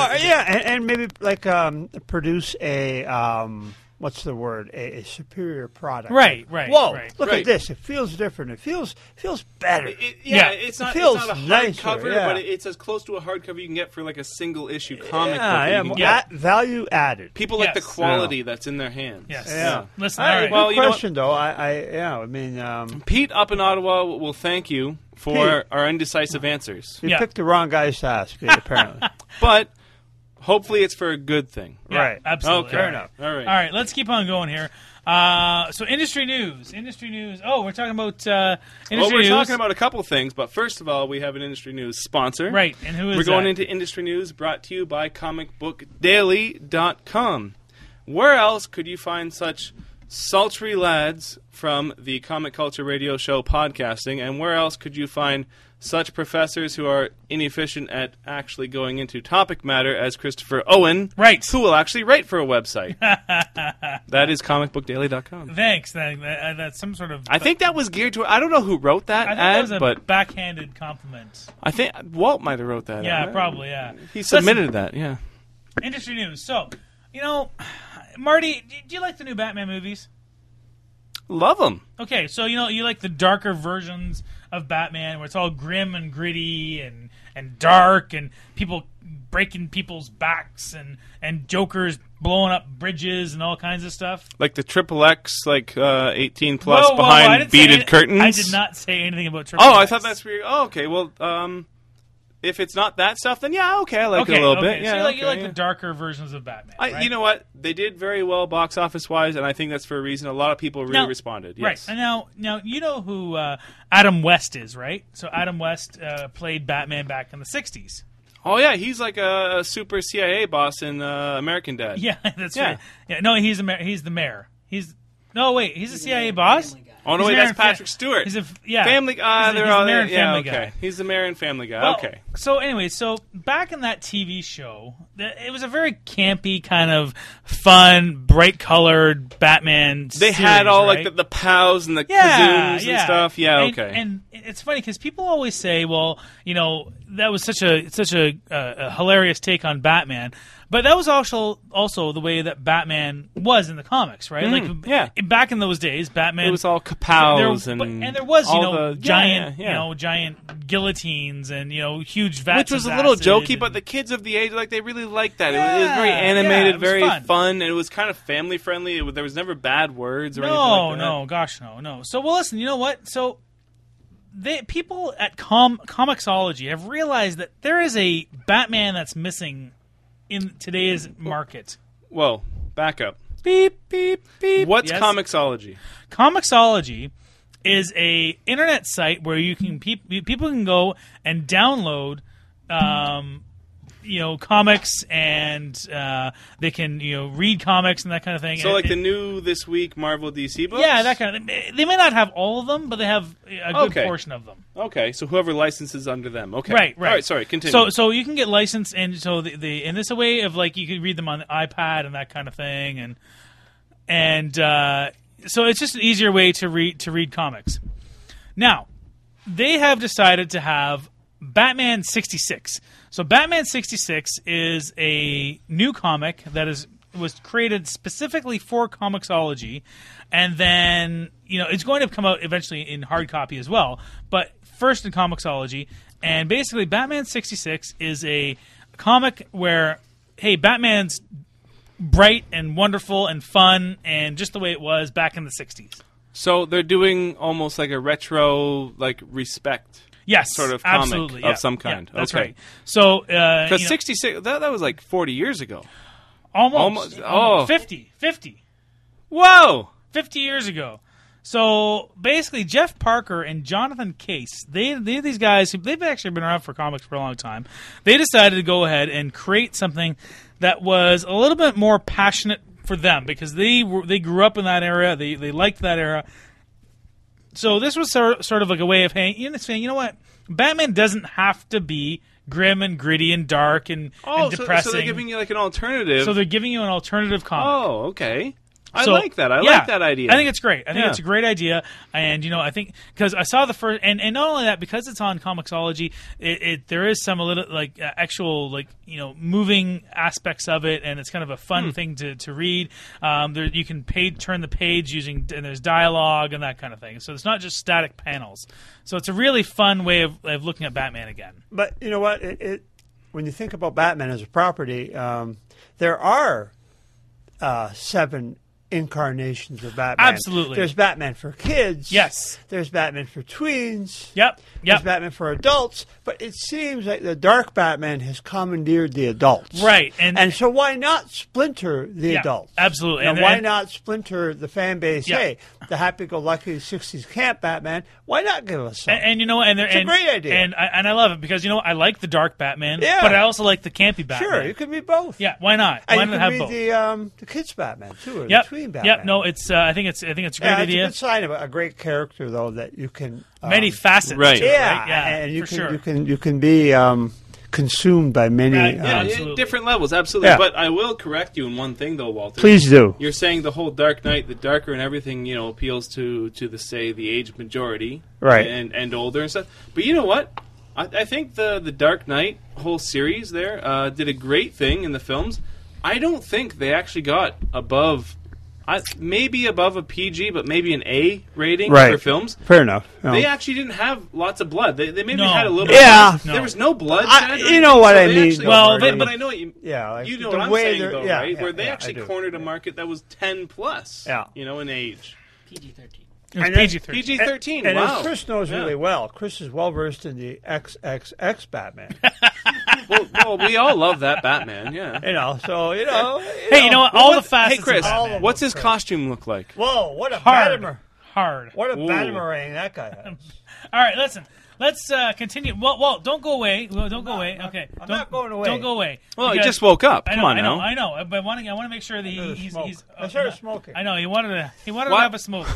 And maybe like produce a what's the word? A superior product. Right. Whoa! Right. Look at this. It feels different. It feels better. It's not a hardcover, nicer, but it's as close to a hardcover you can get for like a single issue comic book. Value added. People like the quality that's in their hands. Yes. Yeah. Listen. All right. Well, question though. I mean, Pete up in Ottawa will thank you for our indecisive answers. You picked the wrong guys to ask, apparently. But hopefully it's for a good thing. Yeah, right. Absolutely. Okay. Fair enough. All right. All right. Let's keep on going here. So industry news. Oh, we're talking about industry news. Well, we're talking about a couple things, but first of all, we have an industry news sponsor. Right. And who is We're going that? into industry news brought to you by comicbookdaily.com. Where else could you find such sultry lads from the Comic Culture Radio Show podcasting, and where else could you find such professors who are inefficient at actually going into topic matter as Christopher Owen, who will actually write for a website. That is comicbookdaily.com. Thanks. That's some sort of... I think that was geared to... I don't know who wrote that I think ad, that was a but backhanded compliment. I think Walt might have wrote that ad. Yeah, probably, yeah. He submitted that, yeah. Industry news. So, Marty, do you like the new Batman movies? Love them. Okay, so you like the darker versions of Batman where it's all grim and gritty and dark and people breaking people's backs and Jokers blowing up bridges and all kinds of stuff. Like the XXX, 18 plus behind beaded curtains. I did not say anything about XXX. Oh, I thought that's weird. Oh, okay. Well, if it's not that stuff, then yeah, okay, I like it a little bit. Yeah, so you like the darker versions of Batman, right? You know what? They did very well box office wise, and I think that's for a reason. A lot of people really responded. Yes. Right. And now you know who Adam West is, right? So Adam West played Batman back in the 60s. Oh yeah, he's like a super CIA boss in American Dad. Yeah, that's right. Yeah, no, he's the mayor. He's a CIA boss. Oh no, wait, that's Patrick Stewart. He's Family. He's the mayor and Family Guy. Okay. He's the mayor and Family Guy. Well, okay. So anyway, back in that TV show, it was a very campy kind of fun, bright colored Batman. They had all like the POWs and the kazooms and stuff. Yeah, okay. And it's funny because people always say, well, that was such a hilarious take on Batman. But that was also the way that Batman was in the comics, right? Back in those days, Batman... It was all kapows and there was, giant guillotines and, huge vats which was of a little acid jokey, but the kids of the age, they really liked that. It was very animated, very fun, and it was kind of family-friendly. There was never bad words or anything like that. No, gosh, no. So, well, listen, you know what? So... people at Comixology have realized that there is a Batman that's missing in today's market. Whoa, back up. Beep, beep, beep. What's Comixology? Comixology is a internet site where you can people can go and download comics, and they can read comics and that kind of thing. So, like the new this week Marvel DC books. Yeah, that kind of. They may not have all of them, but they have a good portion of them. Okay, so whoever licenses under them. Okay, Right. All right, sorry, continue. So you can get licensed, and so and it's a way of like you can read them on the iPad and that kind of thing, and so it's just an easier way to read comics. Now, they have decided to have Batman 66. So Batman 66 is a new comic that was created specifically for Comixology, and then it's going to come out eventually in hard copy as well, but first in Comixology. And basically Batman 66 is a comic where, hey, Batman's bright and wonderful and fun and just the way it was back in the 60s. So they're doing almost like a retro, like Respect. Yes, sort of comic absolutely, of some kind. Yeah, that's okay. right. So, because 66, that was like 40 years ago. Almost. Oh. 50. Whoa! 50 years ago. So basically, Jeff Parker and Jonathan Case, they're these guys they've actually been around for comics for a long time. They decided to go ahead and create something that was a little bit more passionate for them because they grew up in that era. They liked that era. So this was sort of like a way of saying, you know what? Batman doesn't have to be grim and gritty and dark and depressing. So they're giving you like an alternative. So they're giving you an alternative comic. Oh, okay. I like that. I like that idea. I think it's great. I think it's a great idea. And, I think because I saw the first, and not only that, because it's on Comixology, there is some a little like actual like moving aspects of it, and it's kind of a fun thing to read. You can turn the page and there's dialogue and that kind of thing. So it's not just static panels. So it's a really fun way of looking at Batman again. But you know what? When you think about Batman as a property, there are 7 incarnations of Batman. Absolutely. There's Batman for kids. Yes. There's Batman for tweens. Yep. There's Batman for adults. But it seems like the Dark Batman has commandeered the adults. Right. And so why not splinter the adults? Absolutely. And why not splinter the fan base? Yeah. Hey, the happy-go-lucky 60s camp Batman, why not give us some? And it's a great idea. And I love it because I like the dark Batman, Yeah. but I also like the campy Batman. Sure, you could be both. Yeah, why not? And Why you not could have be both? the kids Batman too, or Yep. the tween Batman. Yep. No, it's. I think it's a great idea. It's a good sign of a great character, though, that you can Many facets. right. To it, Yeah, right? Yeah. and you for can sure. you can be consumed by many. Right, Yeah, Absolutely. different levels, absolutely. Yeah. But I will correct you in one thing, though, Walter. Please do. You're saying the whole Dark Knight, the darker and everything, appeals to the age majority, Right. and older and stuff. But you know what? I think the Dark Knight whole series there did a great thing in the films. I don't think they actually got above, maybe above a PG, but maybe an A rating for films. Fair enough. No. They actually didn't have lots of blood. They maybe No. had a little bit. Yeah. of blood. There was no blood. You know what I mean. Well, but I know what you. Yeah, like You know the what I'm way saying, they're- though, yeah, right? yeah, Where they yeah, I actually do. cornered a market that was 10 plus. Yeah. In age. It was And PG-13. PG-13. And wow. as Chris knows Yeah. really well, Chris is well versed in the XXX Batman. well, we all love that Batman. Yeah. Hey, you know what? All the facets. Hey, Chris, of Batman. what's his costume look like? Whoa! What a Hard. batamarang! What a Ooh. batamarang that guy has. All right, listen. Let's continue. Well, don't go away. Don't go away. Okay, I'm don't, not going away. Don't go away. Well, he Because- just woke up. I Come know, on I know, now. I know. But I want to make sure that Another he's. smoke. he's I started smoking. I know he wanted to What? have a smoke.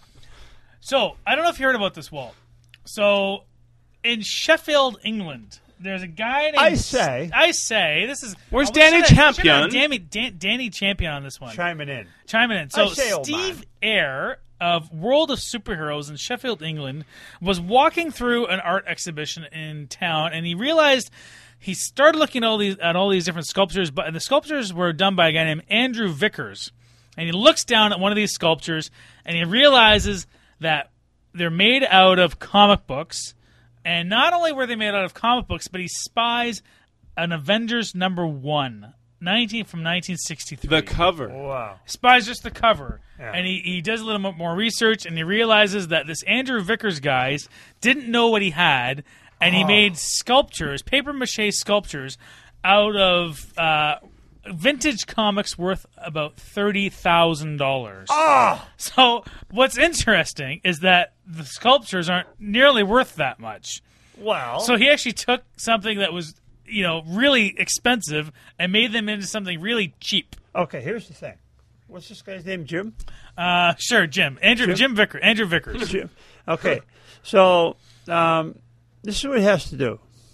So I don't know if you heard about this, Walt. So in Sheffield, England, there's a guy named. I say. This is. Where's we Danny should have Champion? Danny Champion on this one. Chiming in. So say, old Steve man. Eyre of World of Superheroes in Sheffield, England, was walking through an art exhibition in town, and he realized he started looking at all these different sculptures, but the sculptures were done by a guy named Andrew Vickers. And he looks down at one of these sculptures, and he realizes that they're made out of comic books. And not only were they made out of comic books, but he spies an Avengers #1, from 1963. The cover. Wow. Spies just the cover. Yeah. And he does a little bit more research, and he realizes that this Andrew Vickers guys didn't know what he had, and he made sculptures, papier-mâché sculptures, out of vintage comics worth about $30,000. So what's interesting is that the sculptures aren't nearly worth that much. Well. So he actually took something that was really expensive and made them into something really cheap. Okay, here's the thing. What's this guy's name? Jim? Sure, Jim. Andrew Vickers. Jim. Okay, so this is what he has to do.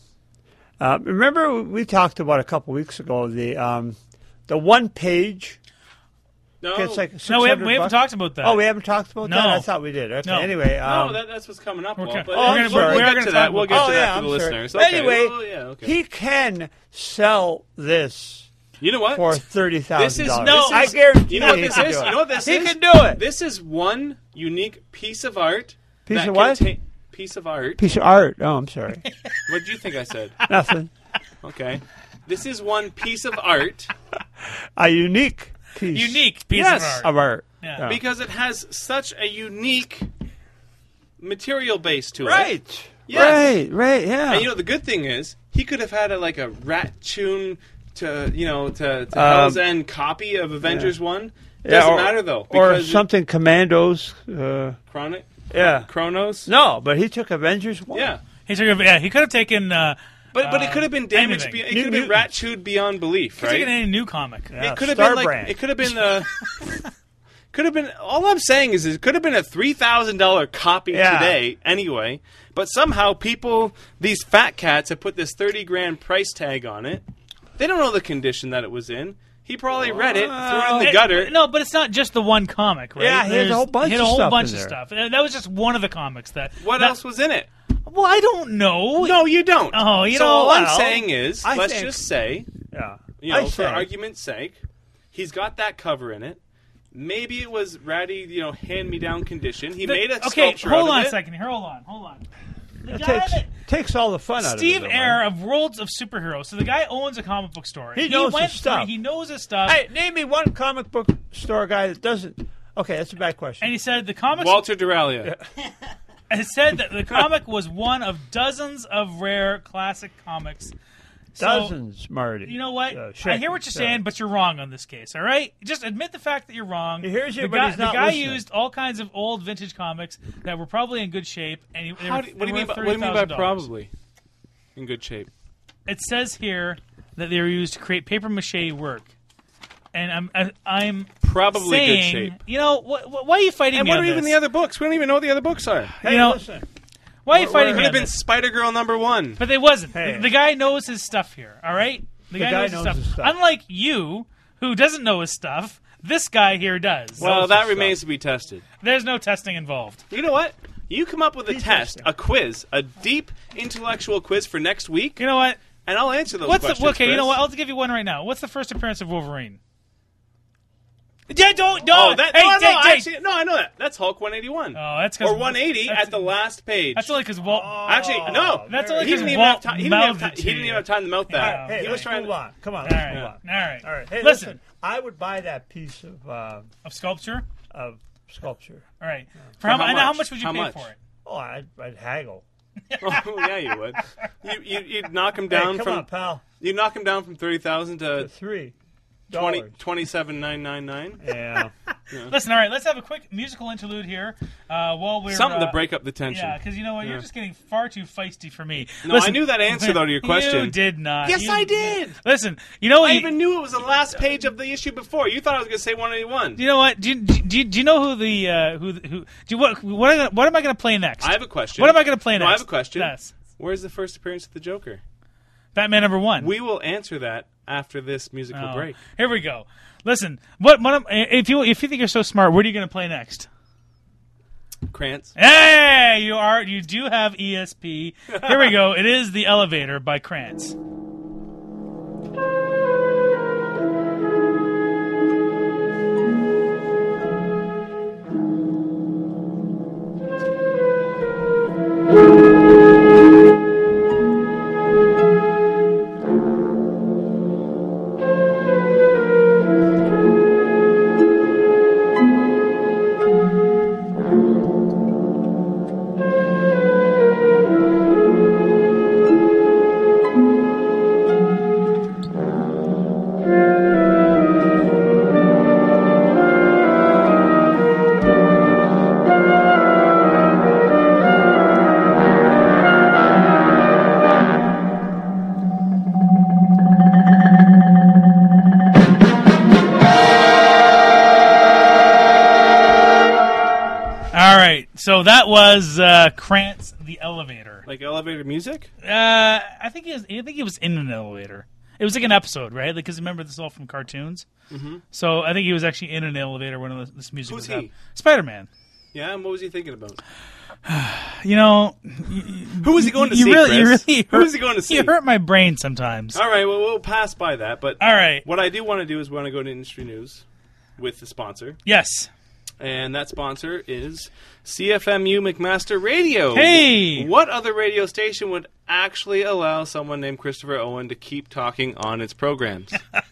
Remember we talked about a couple weeks ago the one page. No, It's like No, we $600 haven't talked about that. Oh, we haven't talked about No. that? I thought we did. Okay, No. anyway. no, that's what's coming up. Okay. Walt, but Oh, I'm we'll sorry. We are get gonna to talk that. We'll about get oh, to yeah, that for I'm the sorry. listeners. But Okay. anyway, well, yeah, okay. he can sell this You know what? for $30,000. This is no. I guarantee You know what he this can is? do it. You know what this he is? can do it. This is one unique piece of art. Piece that of what? Piece of art. Piece of art. Oh, I'm sorry. What did you think I said? Nothing. Okay. This is one piece of art A unique piece. Unique piece Yes. of art. of art. Yeah. because it has such a unique material base to it. Right. Yes. Right. Yeah. And the good thing is he could have had a rat tune to Hell's End copy of Avengers 1. Doesn't matter though. Or because something Commandos. Chronic? Yeah. Chronos? No, but he took Avengers 1. Yeah. He could have taken. But it could have been damaged. anything. It could have been rat chewed beyond belief, Could have taken right? any new comic. Yeah, It could have Star been Brand. it could have been could have been. All I'm saying is it could have been a $3,000 copy Yeah. today anyway. But somehow these fat cats have put this $30,000 price tag on it. They don't know the condition that it was in. He probably read it, threw it in the gutter. No, but it's not just the one comic, right? Yeah, he had a whole bunch he had of a whole stuff bunch in of there. stuff. That was just one of the comics that. What that- else was in it? Well, I don't know. No, you don't. Oh, you so know, all I'm well, saying is, I let's think- just say, Yeah. for argument's sake, he's got that cover in it. Maybe it was ratty, hand-me-down condition. He made a sculpture hold out on of a it. second here. Hold on. The It guy takes all the fun out of it. Steve though, Eyre right? of Worlds of Superheroes. So the guy owns a comic book store. He knows went his through- stuff. He knows his stuff. Hey, name me one comic book store guy that doesn't. Okay, that's a bad question. And he said the comics. Walter Duralia. It said that the comic was one of dozens of rare classic comics. So, Dozens, Marty. You know what? I Shaq- hear what you're saying, but you're wrong on this case. All right, just admit the fact that you're wrong. He hears you, the but guy, he's not the guy listening. used all kinds of old vintage comics that were probably in good shape, and What do you mean by probably? In good shape. It says here that they were used to create paper mache work, and I'm Probably saying, good shape. why are you fighting And me what on are even this? the other books? We don't even know what the other books are. Hey, listen. Why are you fighting Could me have on been this? Spider-Girl #1. But they wasn't. Hey. The guy knows his stuff here. All right, the guy knows knows his stuff. Unlike you, who doesn't know his stuff, this guy here does. Well, knows that his remains to be tested. There's no testing involved. You know what? You come up with a He's test, testing. a quiz, a deep intellectual quiz for next week, You know what? and I'll answer those What's questions. the okay? You Chris. know what? I'll give you one right now. What's the first appearance of Wolverine? Yeah, don't. Oh, that, hey, no, Jake, Jake. actually, no, I know that. That's Hulk 181. Oh, that's 'cause- or 180 that's- at the last page. That's only because Walt. Actually, no. That's only he 'cause didn't even Walt have time. He mouthed didn't it to even you. have time to mouth that. Yeah. He was trying Hold to. on. Come on. All Let's right, move all on. right. All right. Hey, Listen. listen. I would buy that piece Of sculpture. of sculpture. All right. For For how, how and how much? much would you How pay much? for it? Oh, I'd haggle. Oh, yeah, you would. You'd knock him Hey, down come from. on, pal. You'd knock him down from 30,000 to $3. 27,999. Yeah. Listen, all right. Let's have a quick musical interlude here while we're Something to break up the tension. Yeah, because you know what, you're just getting far too feisty for me. No, Listen, I knew that answer though to your question. You did not. Yes, You I did. Listen, you know what? I even knew it was the last page of the issue before. You thought I was going to say 181. You know what? Do you know who the who do you, what am I going to play next? I have a question. What am I going to play No, next? I have a question. Yes. Where's the first appearance of the Joker? Batman #1. We will answer that after this musical Oh, break. Here we go. Listen, if you think you're so smart, what are you going to play next? Krantz. Hey, you do have ESP. Here we go. It is The Elevator by Krantz. So that was Krantz the Elevator. Like elevator music? I think he was in an elevator. It was like an episode, right? Because remember, this is all from cartoons. Mm-hmm. So I think he was actually in an elevator when this music Who's was he? Spider-Man. Yeah, and what was he thinking about? You know, Who was he going to see, Chris? Who was he going to see? You hurt my brain sometimes. All right, well, we'll pass by that. But All right. what I do want to do is want to go to industry news with the sponsor. Yes. And that sponsor is CFMU McMaster Radio. Hey! What other radio station would actually allow someone named Christopher Owen to keep talking on its programs?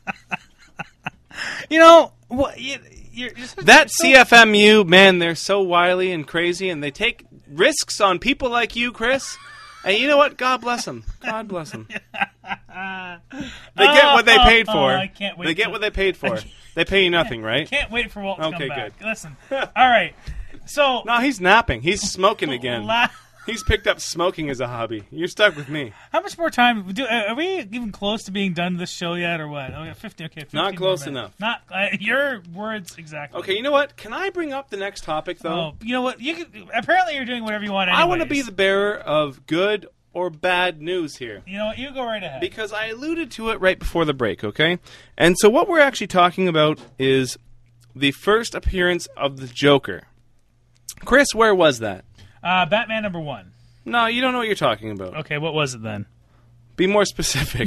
You know, what? That CFMU, man, they're so wily and crazy, and they take risks on people like you, Chris. And you know what? God bless them. God bless them. They get what they paid for. I can't wait They get what they paid for. They pay you nothing, right? Can't wait for Walt to Okay, come back. good. Listen. All right. So. No, he's napping. He's smoking again. He's picked up smoking as a hobby. You're stuck with me. How much more time? Are we even close to being done this show yet, or what? Oh, yeah, 50. Okay, 15 Not close more minutes. enough. Not your words exactly. Okay, you know what? Can I bring up the next topic, though? Oh, you know what? You can, apparently, you're doing whatever you want. Anyways. I want to be the bearer of good or bad news here. You know what? You go right ahead. Because I alluded to it right before the break, okay? And so what we're actually talking about is the first appearance of the Joker. Chris, where was that? Batman #1. No, you don't know what you're talking about. Okay, what was it then? Be more specific.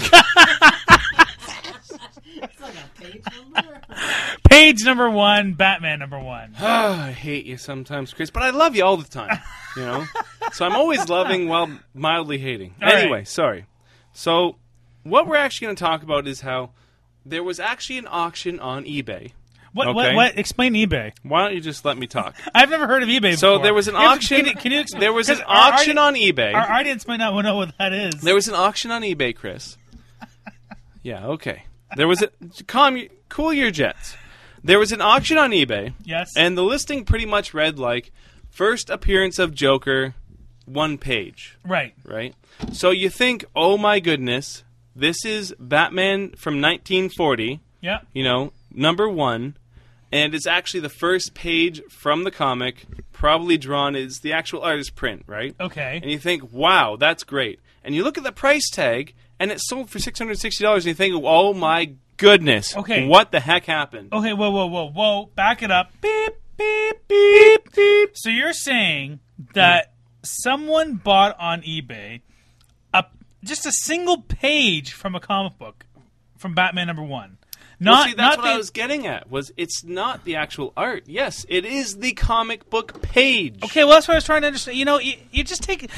Page #1, Batman #1. I hate you sometimes, Chris, but I love you all the time, you know? So I'm always loving while mildly hating. All Anyway, right. sorry. So what we're actually going to talk about is how there was actually an auction on eBay. What? Okay. What? Explain eBay. Why don't you just let me talk? I've never heard of eBay before. So there was an auction. Can you explain? There was an 'cause auction on eBay. Our audience might not know what that is. There was an auction on eBay, Chris. Yeah, okay. There was a cool your jets. There was an auction on eBay. Yes. And the listing pretty much read like first appearance of Joker, 1 page. Right. Right? So you think, oh my goodness, this is Batman from 1940, Yeah. you know, #1, and it's actually the first page from the comic, probably drawn as the actual artist print, right? Okay. And you think, wow, that's great. And you look at the price tag, and it's sold for $660, and you think, oh my goodness, Okay. what the heck happened? Okay. Whoa. Back it up. Beep, beep, beep, beep. So you're saying that someone bought on eBay just a single page from a comic book from Batman #1. Well, see, that's what I was getting at. Was it's not the actual art? Yes, it is the comic book page. Okay, well, that's what I was trying to understand. You know, you just take.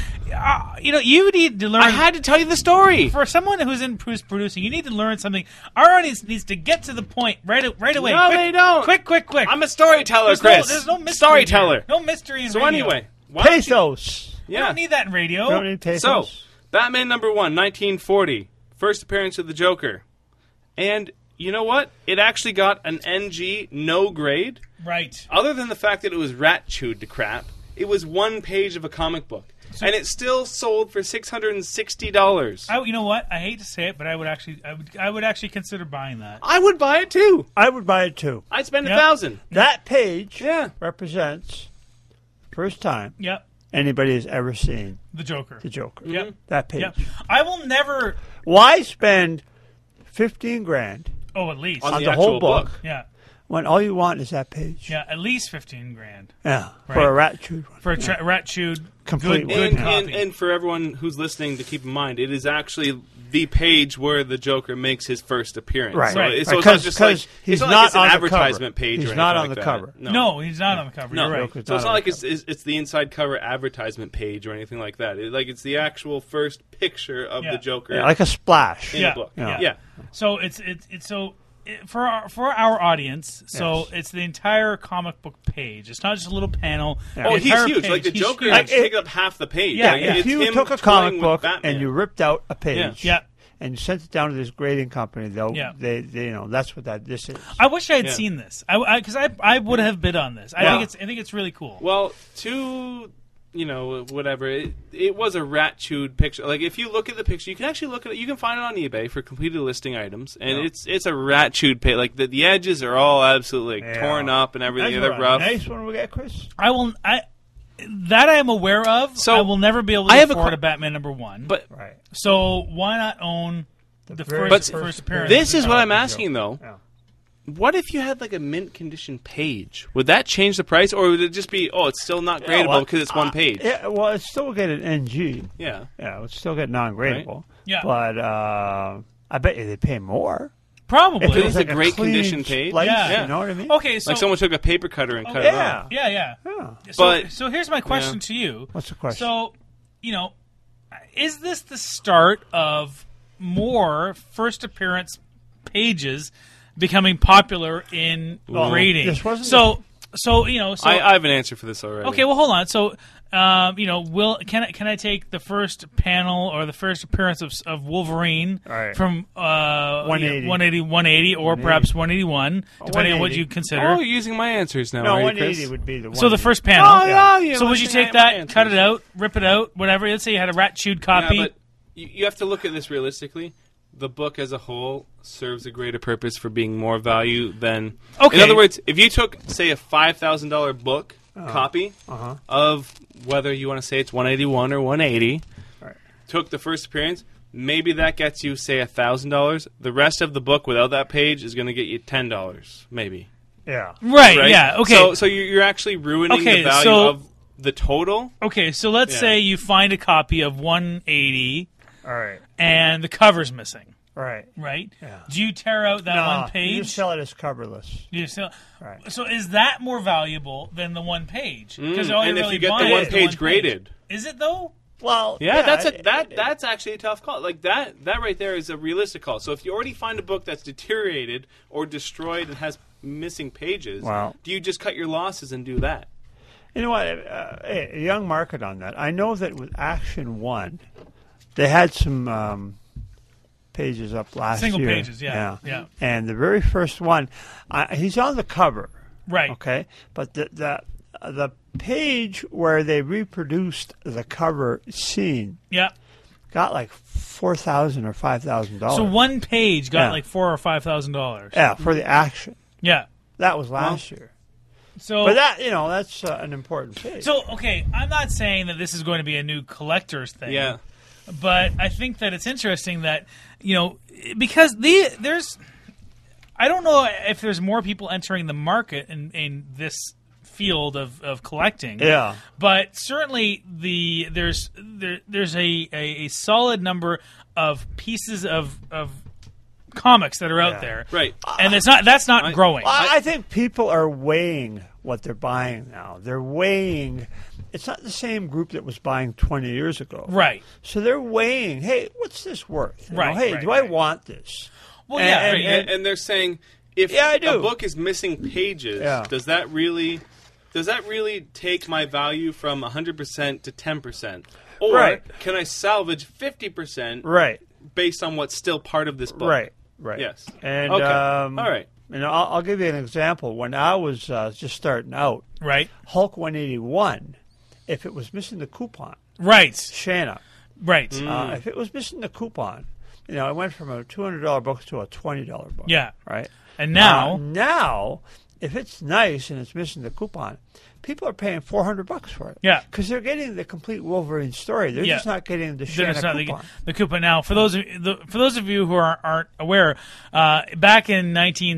You need to learn. I had to tell you the story. For someone who's producing, you need to learn something. Our audience needs to get to the point right away. No, quick, they don't. Quick. I'm a storyteller, There's Chris. there's no mystery. Storyteller. Here. No mystery in So radio. anyway, why don't you- Pathos. We yeah. don't need that in radio. We don't need pathos. So, Batman #1, 1940, first appearance of the Joker, and you know what? It actually got an NG, no grade. Right. Other than the fact that it was rat chewed to crap, it was 1 page of a comic book, and it still sold for $660. You know what? I hate to say it, but I would actually consider buying that. I would buy it too. I would buy it too. I'd spend Yep. $1,000. That page Yeah. represents the first time Yep. anybody has ever seen The Joker. the Joker. Yep. That page. Yep. I will never. Why spend 15 grand Oh, at least. On on the the actual whole book book. Yeah. when all you want is that page? Yeah. At least 15 grand Yeah, Right. for a rat chewed one. for a rat chewed Complete good one. copy. And for everyone who's listening to keep in mind, it is actually the page where the Joker makes his first appearance. Right. So, Right. it's not Because just like he's it's not, not like it's an on the advertisement cover. page. He's or not anything on like the that. cover. No, he's not on the cover. No. You're right. Joker's So it's on not like the cover. it's the inside cover advertisement page or anything like that. It's the actual first picture of Yeah. the Joker Yeah, like a splash. in Yeah. the book. Yeah. Yeah. So for our audience. So Yes. it's the entire comic book page. It's not just a little panel. Yeah. The Oh, he's entire huge. page. Like the He's Joker huge. has taken up half the page. Yeah, Like, yeah. If it's you him took a toying comic with book Batman. and you ripped out a page Yeah. and you sent it down to this grading company, Yeah. they that's what this is. I wish I had Yeah. seen this. Because I would have bid on this. I Yeah. think it's really cool. Well, whatever. It was a rat chewed picture. Like if you look at the picture, you can actually look at it. You can find it on eBay for completed listing items, and it's a rat chewed page. Like the edges are all absolutely Yeah. torn up and everything. That's They're rough. Nice one we got, Chris. that I am aware of. So, I will never be able to I have a afford que- a Batman #1. But Right. So why not own the very first appearance? this is what I'm Yeah. asking, though. Yeah. What if you had like a mint condition page? Would that change the price, or would it just be, it's still not gradable well, because it's one page? Yeah, well, it's still get an NG. Yeah. Yeah, it's still get non-gradable. Yeah. But I bet you they pay more. Probably. If it It's was a like great clean condition page. slice, Yeah. You know what I mean? Okay, so Like someone took a paper cutter and cut it yeah. off. yeah. Yeah. So here's my question to you. What's the question? So, is this the start of more first appearance pages becoming popular in grading? this wasn't So I have an answer for this already. okay, well, hold on. So, can I take the first panel or the first appearance of Wolverine Right. from 180, or perhaps 181, depending on what 180. you consider. Oh, you're using my answers now, No, are you, 180 Chris? would be the one. So the first panel. Oh, yeah. So would you take that, cut it out, rip it out, whatever? Let's say you had a rat-chewed copy. Yeah, but you have to look at this realistically. The book as a whole serves a greater purpose for being more value than... Okay. In other words, if you took, say, a $5,000 book copy of whether you want to say it's 181 or 180, Right. took the first appearance, maybe that gets you, say, $1,000. The rest of the book without that page is going to get you $10, maybe. Yeah. right, Right? yeah, okay. So you're actually ruining Okay, the value so- of the total. Okay, so let's Yeah. say you find a copy of 180 All right. and the cover's missing, Right. right? Yeah. Do you tear out that one page? You just sell it as coverless. You sell- Right. So is that more valuable than the one page? Because And if you get the one page graded. Is it though? Well, Yeah, that's actually a tough call. Like that right there is a realistic call. So if you already find a book that's deteriorated or destroyed and has missing pages, Wow. do you just cut your losses and do that? You know what? A young market on that. I know that with Action 1, they had some pages up last Single year. pages, yeah. And the very first one, he's on the cover. Right. Okay, but the page where they reproduced the cover scene Yeah. got like $4,000 or $5,000. So one page got Yeah. like $4,000 or $5,000. yeah, for the Action. Yeah. That was last year. So But that's an important page. So, okay, I'm not saying that this is going to be a new collector's thing. Yeah. But I think that it's interesting that, because there's... I don't know if there's more people entering the market in this field of collecting. Yeah. But certainly there's a solid number of pieces of comics that are out Yeah. there. Right. And that's not growing. I think people are weighing what they're buying now. They're weighing. It's not the same group that was buying 20 years ago. Right. So they're weighing, hey, what's this worth? You know, Right, hey, right, do I right. want this? Well, yeah. And- right. And they're saying if Yeah, I do. a book is missing pages, Yeah. does that really take my value from 100% to 10%? Or Right. can I salvage 50% Right, based on what's still part of this book? right. Yes. And Okay. All right. I'll give you an example. When I was just starting out, Right. Hulk 181, if it was missing the coupon, Right. Shanna, Right. if it was missing the coupon, I went from a $200 book to a $20 book. Yeah. Right. And now, Now, if it's nice and it's missing the coupon, people are paying $400 for it. Yeah. because they're getting the complete Wolverine story. They're Yeah. just not getting the there's Shanna not coupon. the coupon. Now, for those of you who aren't aware, back in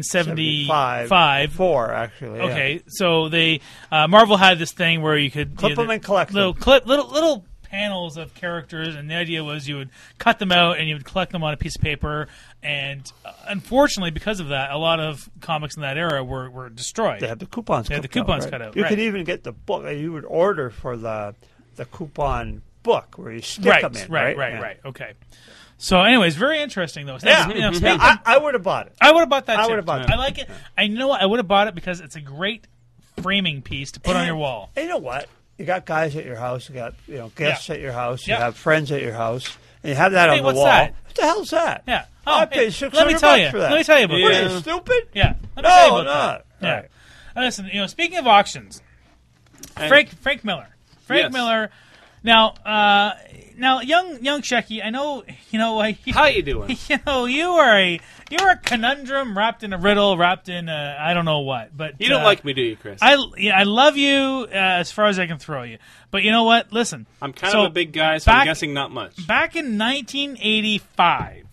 1975, 4 actually. yeah. okay, so they Marvel had this thing where you could Clip them and collect them. little panels of characters, and the idea was you would cut them out and you would collect them on a piece of paper. And unfortunately, because of that, a lot of comics in that era were destroyed. They have the coupons. They have the cut out, coupons right? cut out, You right. could even get the book. You would order for the coupon book where you stick right, them in. right, Yeah. right. Okay. So, anyways, very interesting though. Yeah, Speaking- I would have bought it. I would have bought that. I too. would have bought I it. like it. I know what I would have bought it because it's a great framing piece to put on your wall. And you know what? You got guys at your house. You got guests Yeah. at your house. Yeah. You have friends at your house, and you have that Hey, on the what's wall. that? What the hell's that? Yeah. I Oh, paid hey, $600 let me tell you. for that. Let me tell you about What that. are you, stupid? Yeah. Let me tell you No, about not. that. Yeah. Right. Listen, speaking of auctions, Frank Miller. Frank Yes. Miller Now, young Shecky, I know, How you doing? you're a conundrum wrapped in a riddle, wrapped in I don't know what. But You don't like me, do you, Chris? I love you as far as I can throw you. But you know what? Listen, I'm kind of a big guy, so I'm guessing not much. Back in 1985,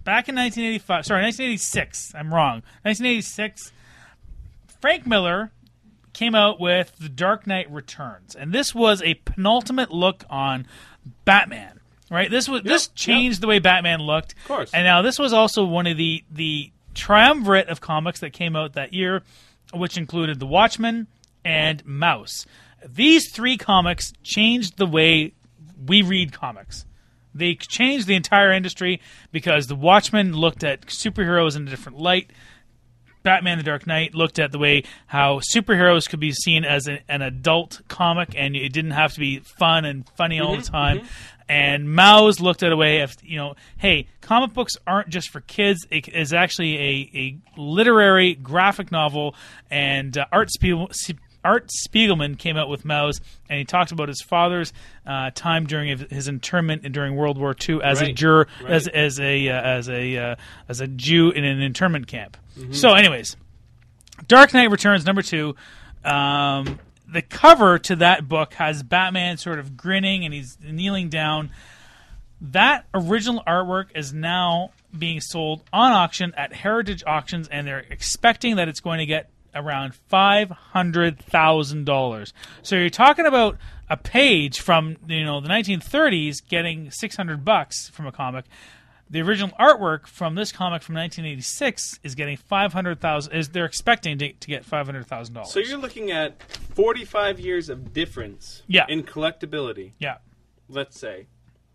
1986. I'm wrong. 1986. Frank Miller came out with The Dark Knight Returns, and this was a penultimate look on Batman. Right? This changed the way Batman looked. Of course. And now this was also one of the triumvirate of comics that came out that year, which included The Watchmen and Mouse. These three comics changed the way we read comics. They changed the entire industry because The Watchmen looked at superheroes in a different light. Batman the Dark Knight looked at the way how superheroes could be seen as an adult comic, and it didn't have to be fun and funny all the time. And Mouse looked at a way of, hey, comic books aren't just for kids. It is actually a literary graphic novel, and Art Spiegelman came out with Mouse, and he talked about his father's time during his internment during World War II as a juror, as a Jew in an internment camp. So, anyways, Dark Knight Returns #2. The cover to that book has Batman sort of grinning and he's kneeling down. That original artwork is now being sold on auction at Heritage Auctions, and they're expecting that it's going to get around $500,000. So you're talking about a page from the 1930s getting $600 from a comic. The original artwork from this comic from 1986 is getting $500,000. They're expecting to get $500,000. So you're looking at 45 years of difference in collectability. Yeah. Let's say.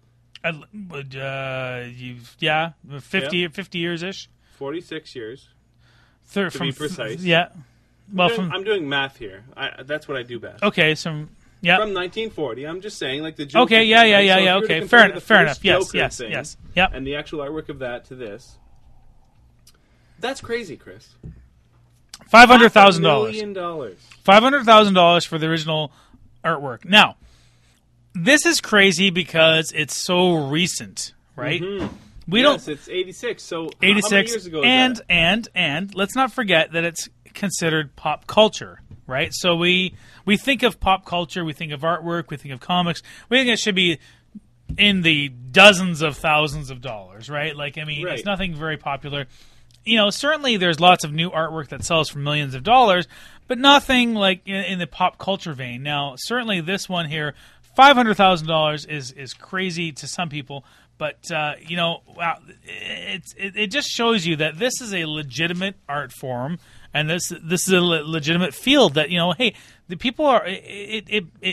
50 years ish. 46 years. To be precise. Yeah. Well, I'm doing math here. That's what I do best. Okay, so yeah. From 1940, I'm just saying, like the Joker. Okay, yeah. Okay, fair enough. Yes. Yep. And the actual artwork of that to this. That's crazy, Chris. $500,000. $500,000. $500,000 for the original artwork. Now, this is crazy because it's so recent, right? It's 86. So 86. How many years ago is that? And let's not forget that it's considered pop culture, right? So we think of pop culture, we think of artwork, we think of comics. We think it should be in the dozens of thousands of dollars, right? It's nothing very popular. Certainly there's lots of new artwork that sells for millions of dollars, but nothing like in the pop culture vein. Now, certainly this one here, $500,000 is crazy to some people, but wow, it just shows you that this is a legitimate art form, and this is a legitimate field that hey, the people are it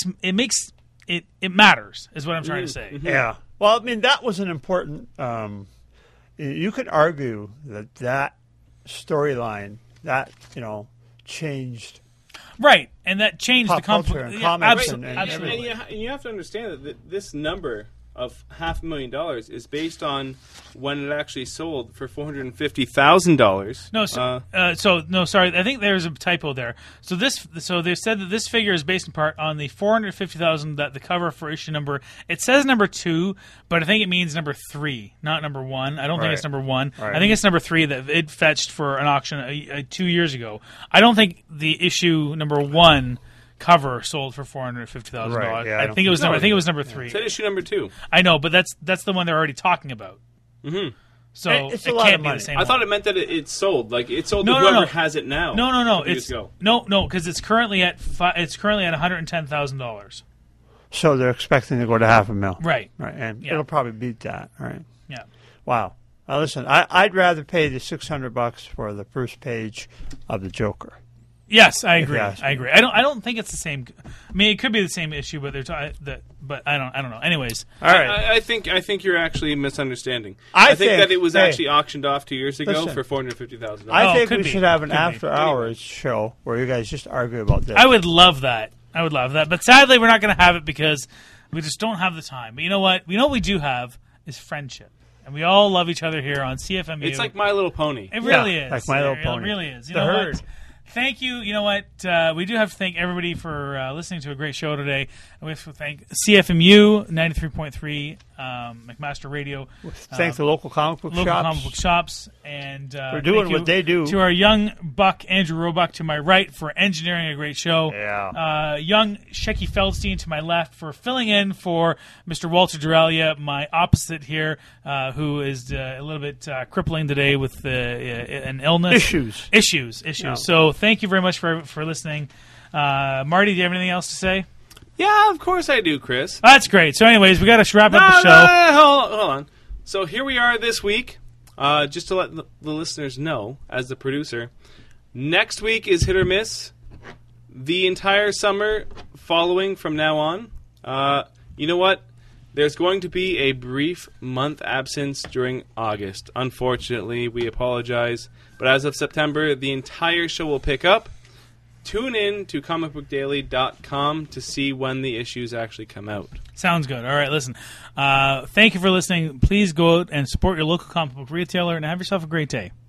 matters is what I'm trying to say. Yeah. Well, that was an important. You could argue that storyline that changed. Right, and that changed pop the culture and comics. Absolutely. And you have to understand that this number of $500,000 is based on when it actually sold for $450,000. No, sorry. I think there's a typo there. So they said that this figure is based in part on the $450,000 that the cover for issue number. It says #2, but I think it means #3, not #1. I don't think it's #1. Right. I think it's #3 that it fetched for an auction 2 years ago. I don't think the issue #1 cover sold for $450,000. Right, yeah, I think it was #3. It's issue #2. I know, but that's the one they're already talking about. Mm-hmm. So it's a it lot can't of be money. the same. I thought it meant that it sold. Like it sold to whoever has it now. No. It's because it's currently at $110,000. So they're expecting to go to $500,000. Right. And it'll probably beat that. Right. Yeah. Wow. Now listen, I'd rather pay the $600 for the first page of the Joker. Yes, I agree. I agree. I don't think it's the same. I mean, it could be the same issue, but but I don't know. Anyways, all right. I think you're actually misunderstanding. I think that it was actually auctioned off 2 years ago listen, for $450,000. I think we should have an after-hours show where you guys just argue about this. I would love that. But sadly, we're not going to have it because we just don't have the time. But you know what? What we do have is friendship. And we all love each other here on CFMU. It's like My Little Pony. It really is. Like My Little Pony. It really is. You the know herd. what? thank you. You know what? We do have to thank everybody for listening to a great show today. We have to thank CFMU 93.3 McMaster Radio. Thank the local comic book shops. And for doing what they do. To our young buck, Andrew Roebuck, to my right for engineering a great show. Yeah. Young Shecky Feldstein to my left for filling in for Mr. Walter Duralia, my opposite here, who is a little bit crippling today with an illness. Issues. Yeah. So thank you very much for listening. Marty, do you have anything else to say? Yeah, of course I do, Chris. That's great. So anyways, we got to wrap up the show. Hold on. So here we are this week. Just to let the listeners know, as the producer, next week is Hit or Miss. The entire summer following from now on. You know what? There's going to be a brief month absence during August. Unfortunately, we apologize. But as of September, the entire show will pick up. Tune in to comicbookdaily.com to see when the issues actually come out. Sounds good. All right, listen. Thank you for listening. Please go out and support your local comic book retailer and have yourself a great day.